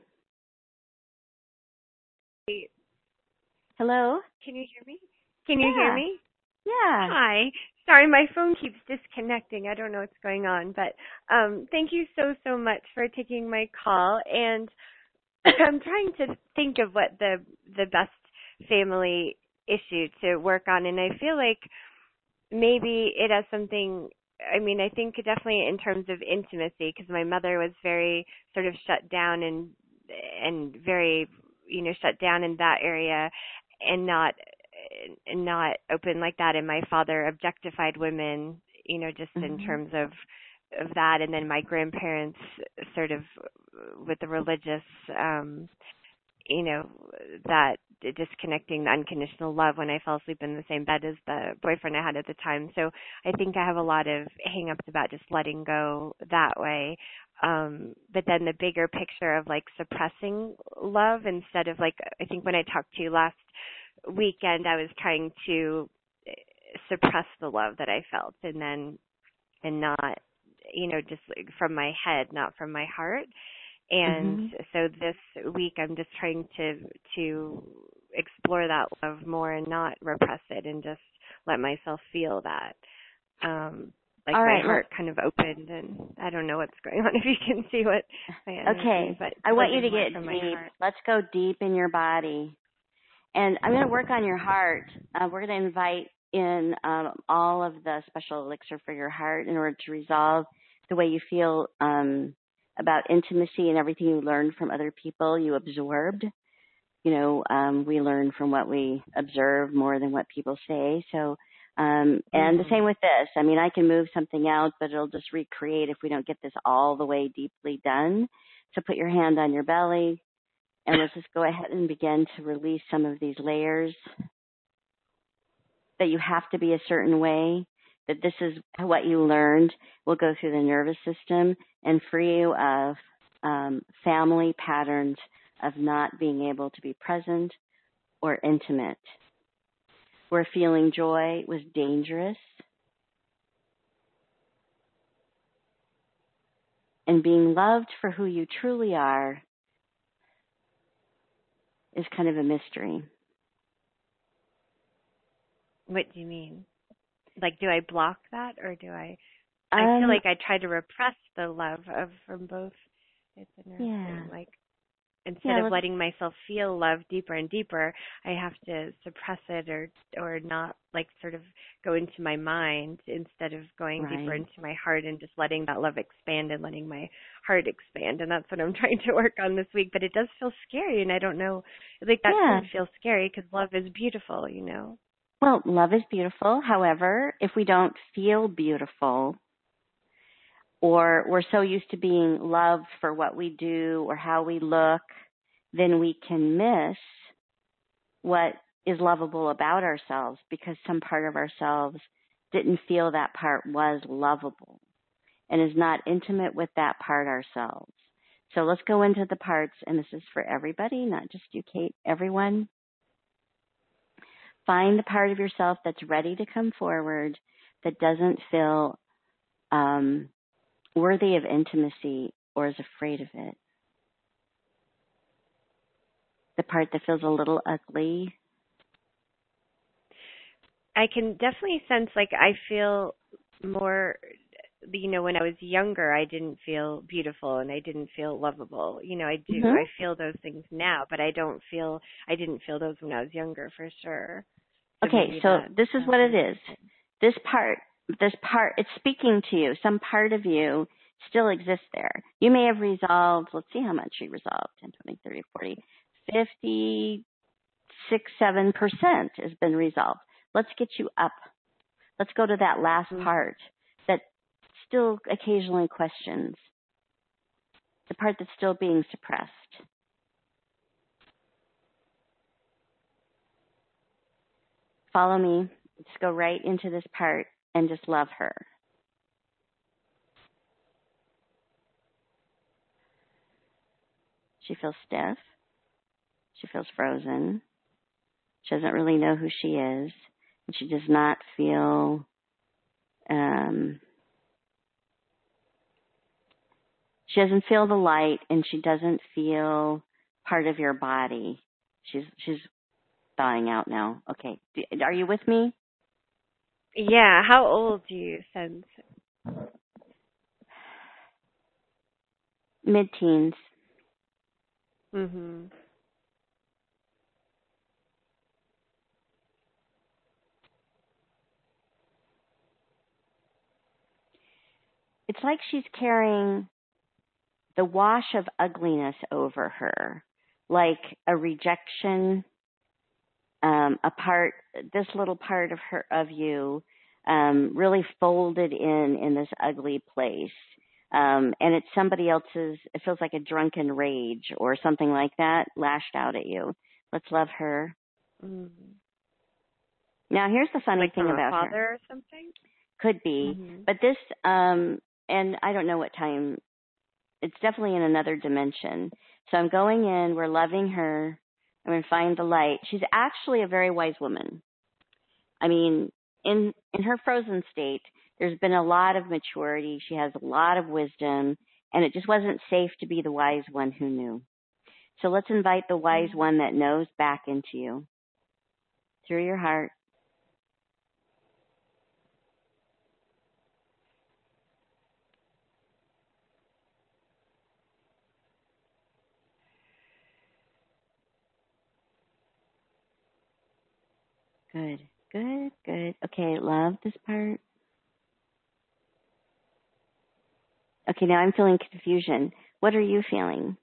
Hello? Can you hear me? Can you hear me? Yeah. Hi. Sorry, my phone keeps disconnecting. I don't know what's going on, but thank you so much for taking my call. And I'm trying to think of what the best family issue to work on, and I feel like maybe it has something. I mean, I think definitely in terms of intimacy, because my mother was very sort of shut down and very shut down in that area, and not open like that. And my father objectified women, just in terms of that. And then my grandparents sort of with the religious, that disconnecting the unconditional love when I fell asleep in the same bed as the boyfriend I had at the time. So I think I have a lot of hang-ups about just letting go that way. But then the bigger picture of like suppressing love instead of like, I think when I talked to you last weekend, I was trying to suppress the love that I felt and not, just from my head, not from my heart. And so this week I'm just trying to explore that love more and not repress it and just let myself feel that. Like my heart kind of opened, and I don't know what's going on if you can see what my energy is. But I want you to get deep. Let's go deep in your body. And I'm going to work on your heart. We're going to invite in all of the special elixir for your heart in order to resolve the way you feel about intimacy and everything you learned from other people, you absorbed. We learn from what we observe more than what people say. So, and the same with this. I mean, I can move something out, but it'll just recreate if we don't get this all the way deeply done. So put your hand on your belly, and let's just go ahead and begin to release some of these layers that you have to be a certain way, that this is what you learned will go through the nervous system and free you of family patterns of not being able to be present or intimate, where feeling joy was dangerous and being loved for who you truly are is kind of a mystery. What do you mean? Like, do I block that, or do I feel like I try to repress the love from both. It's interesting. Like, instead of letting myself feel love deeper and deeper, I have to suppress it or not, like, sort of go into my mind instead of going deeper into my heart and just letting that love expand and letting my heart expand. And that's what I'm trying to work on this week. But it does feel scary, and I don't know, like, that doesn't feel scary because love is beautiful, you know? Well, love is beautiful. However, if we don't feel beautiful, or we're so used to being loved for what we do or how we look, then we can miss what is lovable about ourselves because some part of ourselves didn't feel that part was lovable and is not intimate with that part ourselves. So let's go into the parts, and this is for everybody, not just you, Kate, everyone. Find the part of yourself that's ready to come forward, that doesn't feel worthy of intimacy or is afraid of it. The part that feels a little ugly. I can definitely sense, like, I feel more, you know, when I was younger, I didn't feel beautiful and I didn't feel lovable. You know, I do. Mm-hmm. I feel those things now, but I didn't feel those when I was younger, for sure. So okay, so this is what it is. This part, it's speaking to you. Some part of you still exists there. You may have resolved, let's see how much you resolved, 10, 20, 30, 40, 56, 7% has been resolved. Let's get you up. Let's go to that last part that still occasionally questions, the part that's still being suppressed. Follow me. Just go right into this part and just love her. She feels stiff. She feels frozen. She doesn't really know who she is. And she does not feel she doesn't feel the light, and she doesn't feel part of your body. She's thawing out now. Okay. Are you with me? Yeah. How old do you sense? Mid-teens. Mm-hmm. It's like she's carrying the wash of ugliness over her, like a rejection, this little part of you, really folded in this ugly place. And it's somebody else's, it feels like a drunken rage or something like that lashed out at you. Let's love her. Mm-hmm. Now, here's the funny thing about her. Like father or something? Could be. Mm-hmm. But this, and I don't know what time, it's definitely in another dimension. So I'm going in, we're loving her, I'm going to find the light. She's actually a very wise woman. I mean, in her frozen state, there's been a lot of maturity. She has a lot of wisdom, and it just wasn't safe to be the wise one who knew. So let's invite the wise one that knows back into you through your heart. Good, good, good. Okay, love this part. Okay, now I'm feeling confusion. What are you feeling?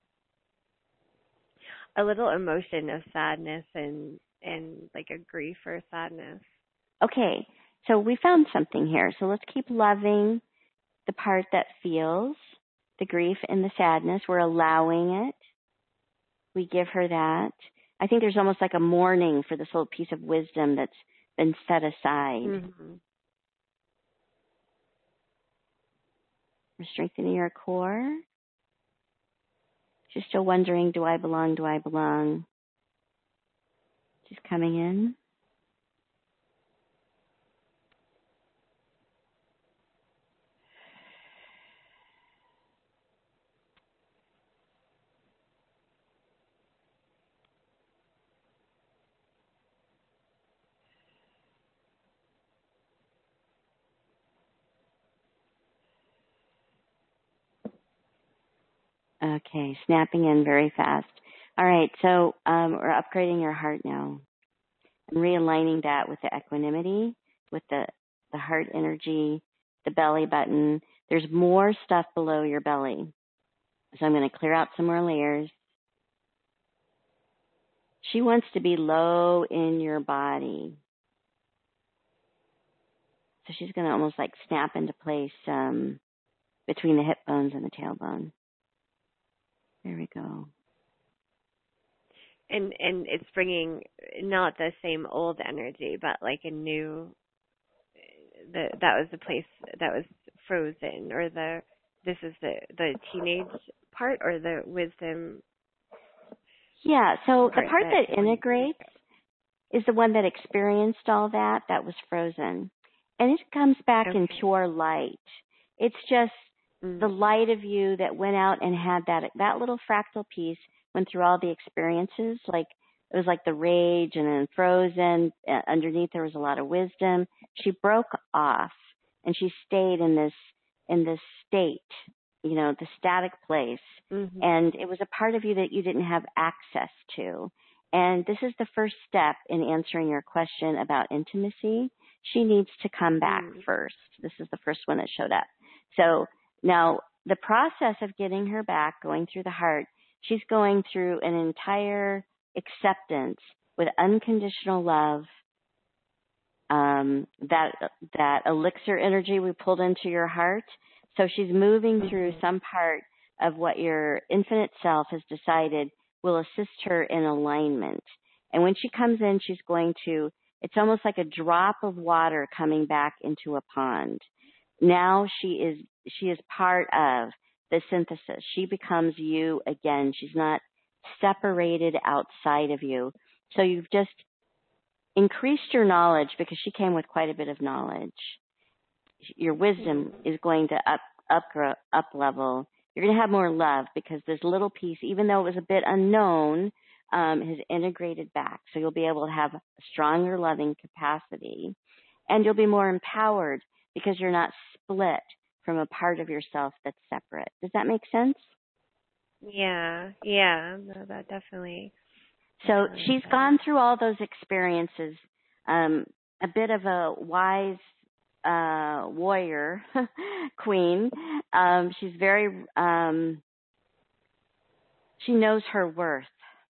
A little emotion of sadness and like a grief or sadness. Okay, so we found something here. So let's keep loving the part that feels the grief and the sadness. We're allowing it. We give her that. I think there's almost like a mourning for this little piece of wisdom that's been set aside. Mm-hmm. We're strengthening your core. She's still wondering, do I belong? Do I belong? She's coming in. Okay, snapping in very fast. All right, so we're upgrading your heart now and realigning that with the equanimity, with the heart energy, the belly button. There's more stuff below your belly. So I'm going to clear out some more layers. She wants to be low in your body. So she's going to almost like snap into place between the hip bones and the tailbone. There we go. And it's bringing not the same old energy, but like a new. That was the place that was frozen, or this is the teenage part, or the wisdom. Yeah. So the part that integrates is the one that experienced all that was frozen, and it comes back in pure light. It's just the light of you that went out and had that little fractal piece went through all the experiences. Like it was like the rage and then frozen. Underneath there was a lot of wisdom. She broke off and she stayed in this state, the static place. Mm-hmm. And it was a part of you that you didn't have access to. And this is the first step in answering your question about intimacy. She needs to come back first. This is the first one that showed up. So now, the process of getting her back, going through the heart, she's going through an entire acceptance with unconditional love. That elixir energy we pulled into your heart. So she's moving through some part of what your infinite self has decided will assist her in alignment. And when she comes in, she's going to, it's almost like a drop of water coming back into a pond. Now she is part of the synthesis. She becomes you again. She's not separated outside of you. So you've just increased your knowledge because she came with quite a bit of knowledge. Your wisdom is going to up level. You're going to have more love because this little piece, even though it was a bit unknown, has integrated back. So you'll be able to have a stronger loving capacity, and you'll be more empowered because you're not split from a part of yourself that's separate. Does that make sense? Yeah, no, that definitely. So she's gone through all those experiences, a bit of a wise warrior queen. She's very, she knows her worth.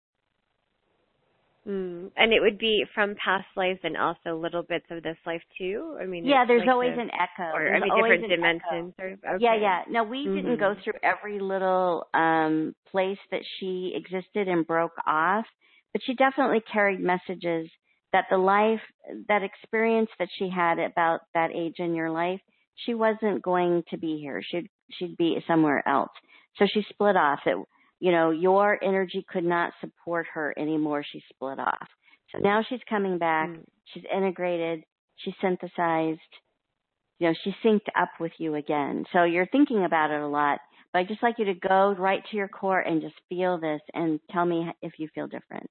And it would be from past lives and also little bits of this life too? I mean, yeah, there's like always an echo. Or, different dimensions. Yeah. No, we didn't go through every little place that she existed and broke off, but she definitely carried messages that the life, that experience that she had about that age in your life, she wasn't going to be here. She'd be somewhere else. So she split off. Your energy could not support her anymore. She split off. So now she's coming back. She's integrated. She's synthesized. She synced up with you again. So you're thinking about it a lot. But I'd just like you to go right to your core and just feel this and tell me if you feel different.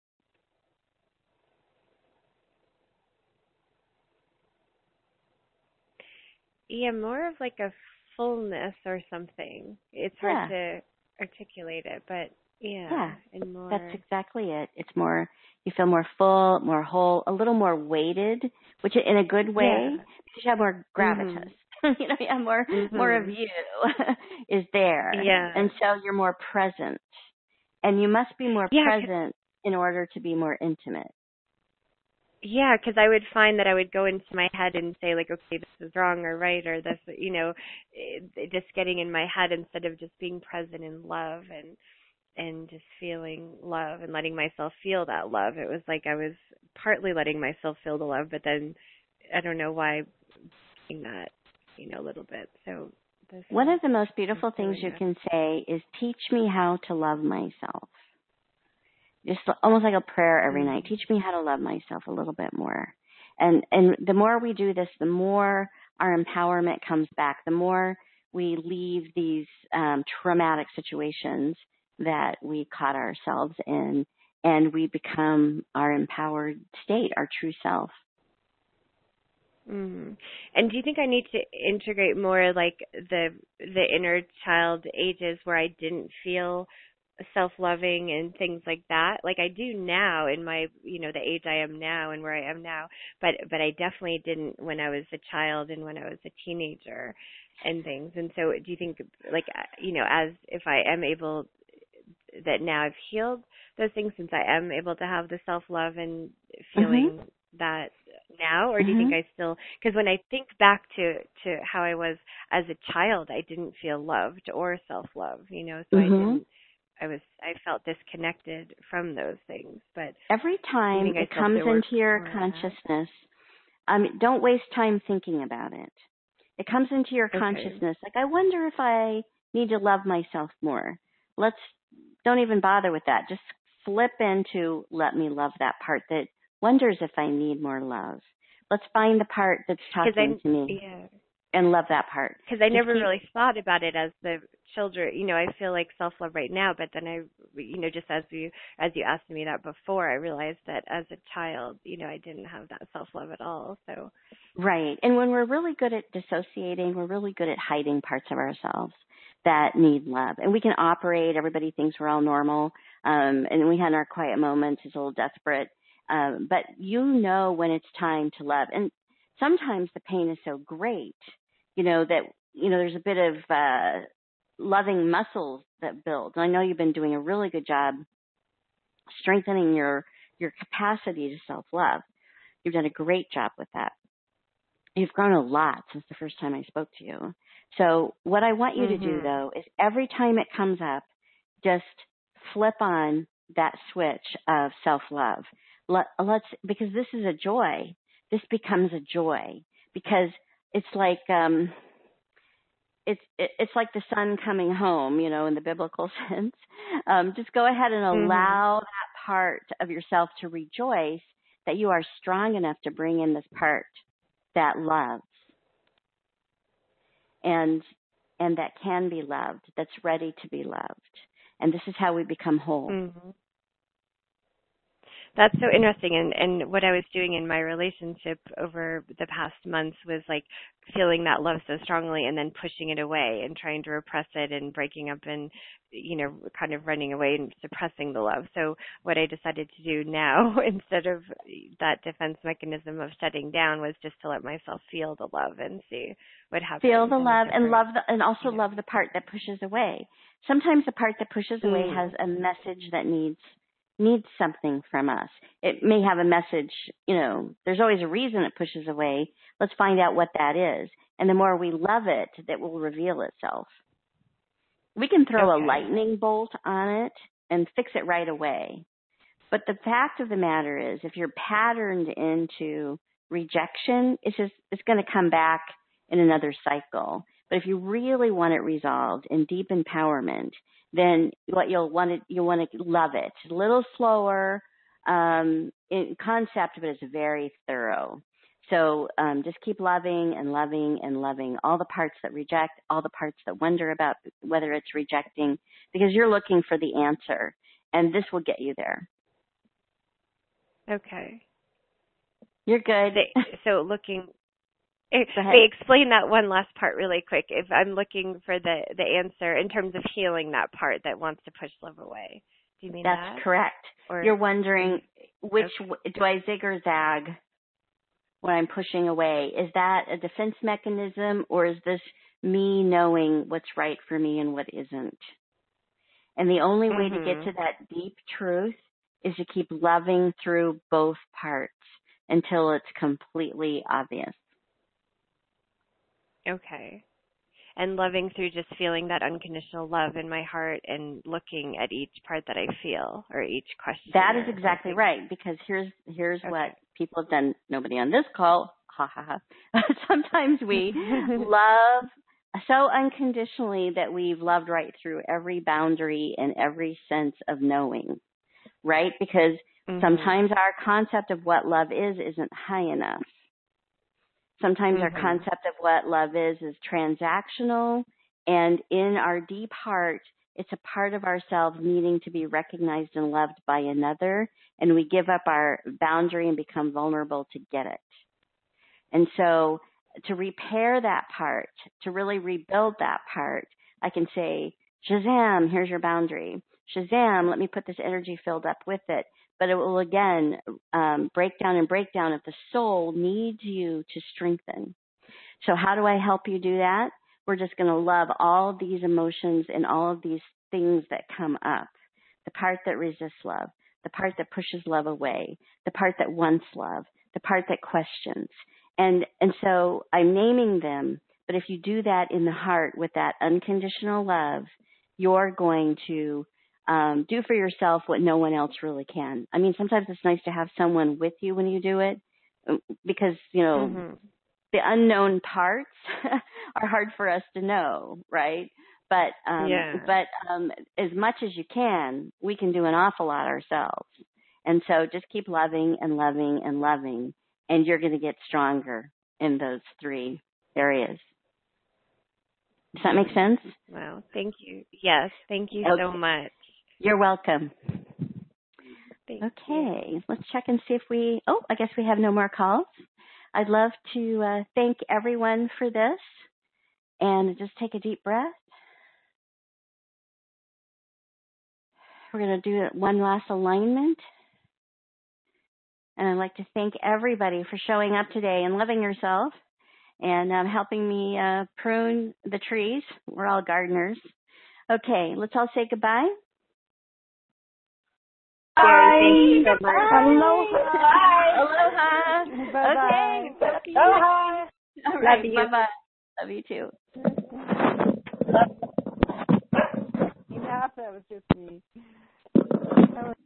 Yeah, more of like a fullness or something. It's hard to articulate it, but and more. That's exactly it. It's more, you feel more full, more whole, a little more weighted, which in a good way, because you have more gravitas. you know, yeah, more of you is there. Yeah. And so you're more present. And you must be more present in order to be more intimate. Yeah, because I would find that I would go into my head and say, like, okay, this is wrong or right, or this, you know, just getting in my head instead of just being present in love and just feeling love and letting myself feel that love. It was like I was partly letting myself feel the love, but then I don't know why doing that, you know, a little bit. So one of the most beautiful things you can say is, teach me how to love myself. Just almost like a prayer every night. Teach me how to love myself a little bit more. And the more we do this, the more our empowerment comes back, the more we leave these traumatic situations that we caught ourselves in, and we become our empowered state, our true self. Mm. And do you think I need to integrate more like the inner child ages where I didn't feel self-loving and things like that? Like I do now in my, you know, the age I am now and where I am now, but I definitely didn't when I was a child and when I was a teenager and things. And so do you think, like, you know, as if I am able, that now I've healed those things, since I am able to have the self-love and feeling that now, or do you think I still, because when I think back to how I was as a child, I didn't feel loved or self-love, you know, so I felt disconnected from those things. But every time it comes into your consciousness, don't waste time thinking about it. It comes into your consciousness, like, I wonder if I need to love myself more. Don't even bother with that. Just flip into, let me love that part that wonders if I need more love. Let's find the part that's talking to me and love that part. Because I never really thought about it as the children. You know, I feel like self-love right now, but then I, you know, just as you asked me that before, I realized that as a child, you know, I didn't have that self-love at all. So right. And when we're really good at dissociating, we're really good at hiding parts of ourselves that need love. And we can operate, everybody thinks we're all normal, and we had our quiet moments, it's a little desperate. But you know when it's time to love. And sometimes the pain is so great, you know, that, you know, there's a bit of loving muscles that build. And I know you've been doing a really good job strengthening your capacity to self-love. You've done a great job with that. You've grown a lot since the first time I spoke to you. So what I want you to do, though, is every time it comes up, just flip on that switch of self-love. Because this is a joy. This becomes a joy because it's like it's like the sun coming home, you know, in the biblical sense. Just go ahead and allow that part of yourself to rejoice that you are strong enough to bring in this part that loves and that can be loved, that's ready to be loved. And this is how we become whole. That's so interesting. And what I was doing in my relationship over the past months was like feeling that love so strongly and then pushing it away and trying to repress it and breaking up and, you know, kind of running away and suppressing the love. So what I decided to do now, instead of that defense mechanism of shutting down, was just to let myself feel the love and see what happens. Feel the love and love the part that pushes away. Sometimes the part that pushes away has a message that needs something from us. It may have a message, you know, there's always a reason it pushes away. Let's find out what that is. And the more we love it, that will reveal itself. We can throw a lightning bolt on it and fix it right away. But the fact of the matter is, if you're patterned into rejection, it's going to come back in another cycle. But if you really want it resolved in deep empowerment, then what you'll want to love it. It's a little slower in concept, but it's very thorough. So just keep loving and loving and loving all the parts that reject, all the parts that wonder about whether it's rejecting, because you're looking for the answer, and this will get you there. Okay. You're good. So looking... Explain that one last part really quick. If I'm looking for the answer in terms of healing that part that wants to push love away. Do you mean that? That's correct. Or, you're wondering which do I zig or zag? what I'm pushing away? Is that a defense mechanism, or is this me knowing what's right for me and what isn't? And the only way to get to that deep truth is to keep loving through both parts until it's completely obvious. Okay. And loving through just feeling that unconditional love in my heart and looking at each part that I feel or each question. That is exactly right, because here's what people have done. Nobody on this call, ha ha ha. Sometimes we love so unconditionally that we've loved right through every boundary and every sense of knowing, right? Because sometimes our concept of what love isn't high enough. Sometimes our concept of what love is transactional, and in our deep heart, it's a part of ourselves needing to be recognized and loved by another, and we give up our boundary and become vulnerable to get it. And so to repair that part, to really rebuild that part, I can say, Shazam, here's your boundary. Shazam, let me put this energy filled up with it. But it will, again, break down if the soul needs you to strengthen. So how do I help you do that? We're just going to love all of these emotions and all of these things that come up. The part that resists love, the part that pushes love away, the part that wants love, the part that questions. And so I'm naming them, but if you do that in the heart with that unconditional love, you're going to do for yourself what no one else really can. I mean, sometimes it's nice to have someone with you when you do it because, the unknown parts are hard for us to know, right? But as much as you can, we can do an awful lot ourselves. And so just keep loving and loving and loving, and you're going to get stronger in those three areas. Does that make sense? Wow, thank you. Yes, thank you so much. You're welcome. Thank you. Let's check and see if I guess we have no more calls. I'd love to thank everyone for this, and just take a deep breath. We're going to do one last alignment. And I'd like to thank everybody for showing up today and loving yourself and helping me prune the trees. We're all gardeners. Okay, let's all say goodbye. Bye. Thank you so much. Aloha. Aloha. Bye-bye. Okay. Aloha. All right. Love you. Bye-bye. Love you too. Enough. That was just me.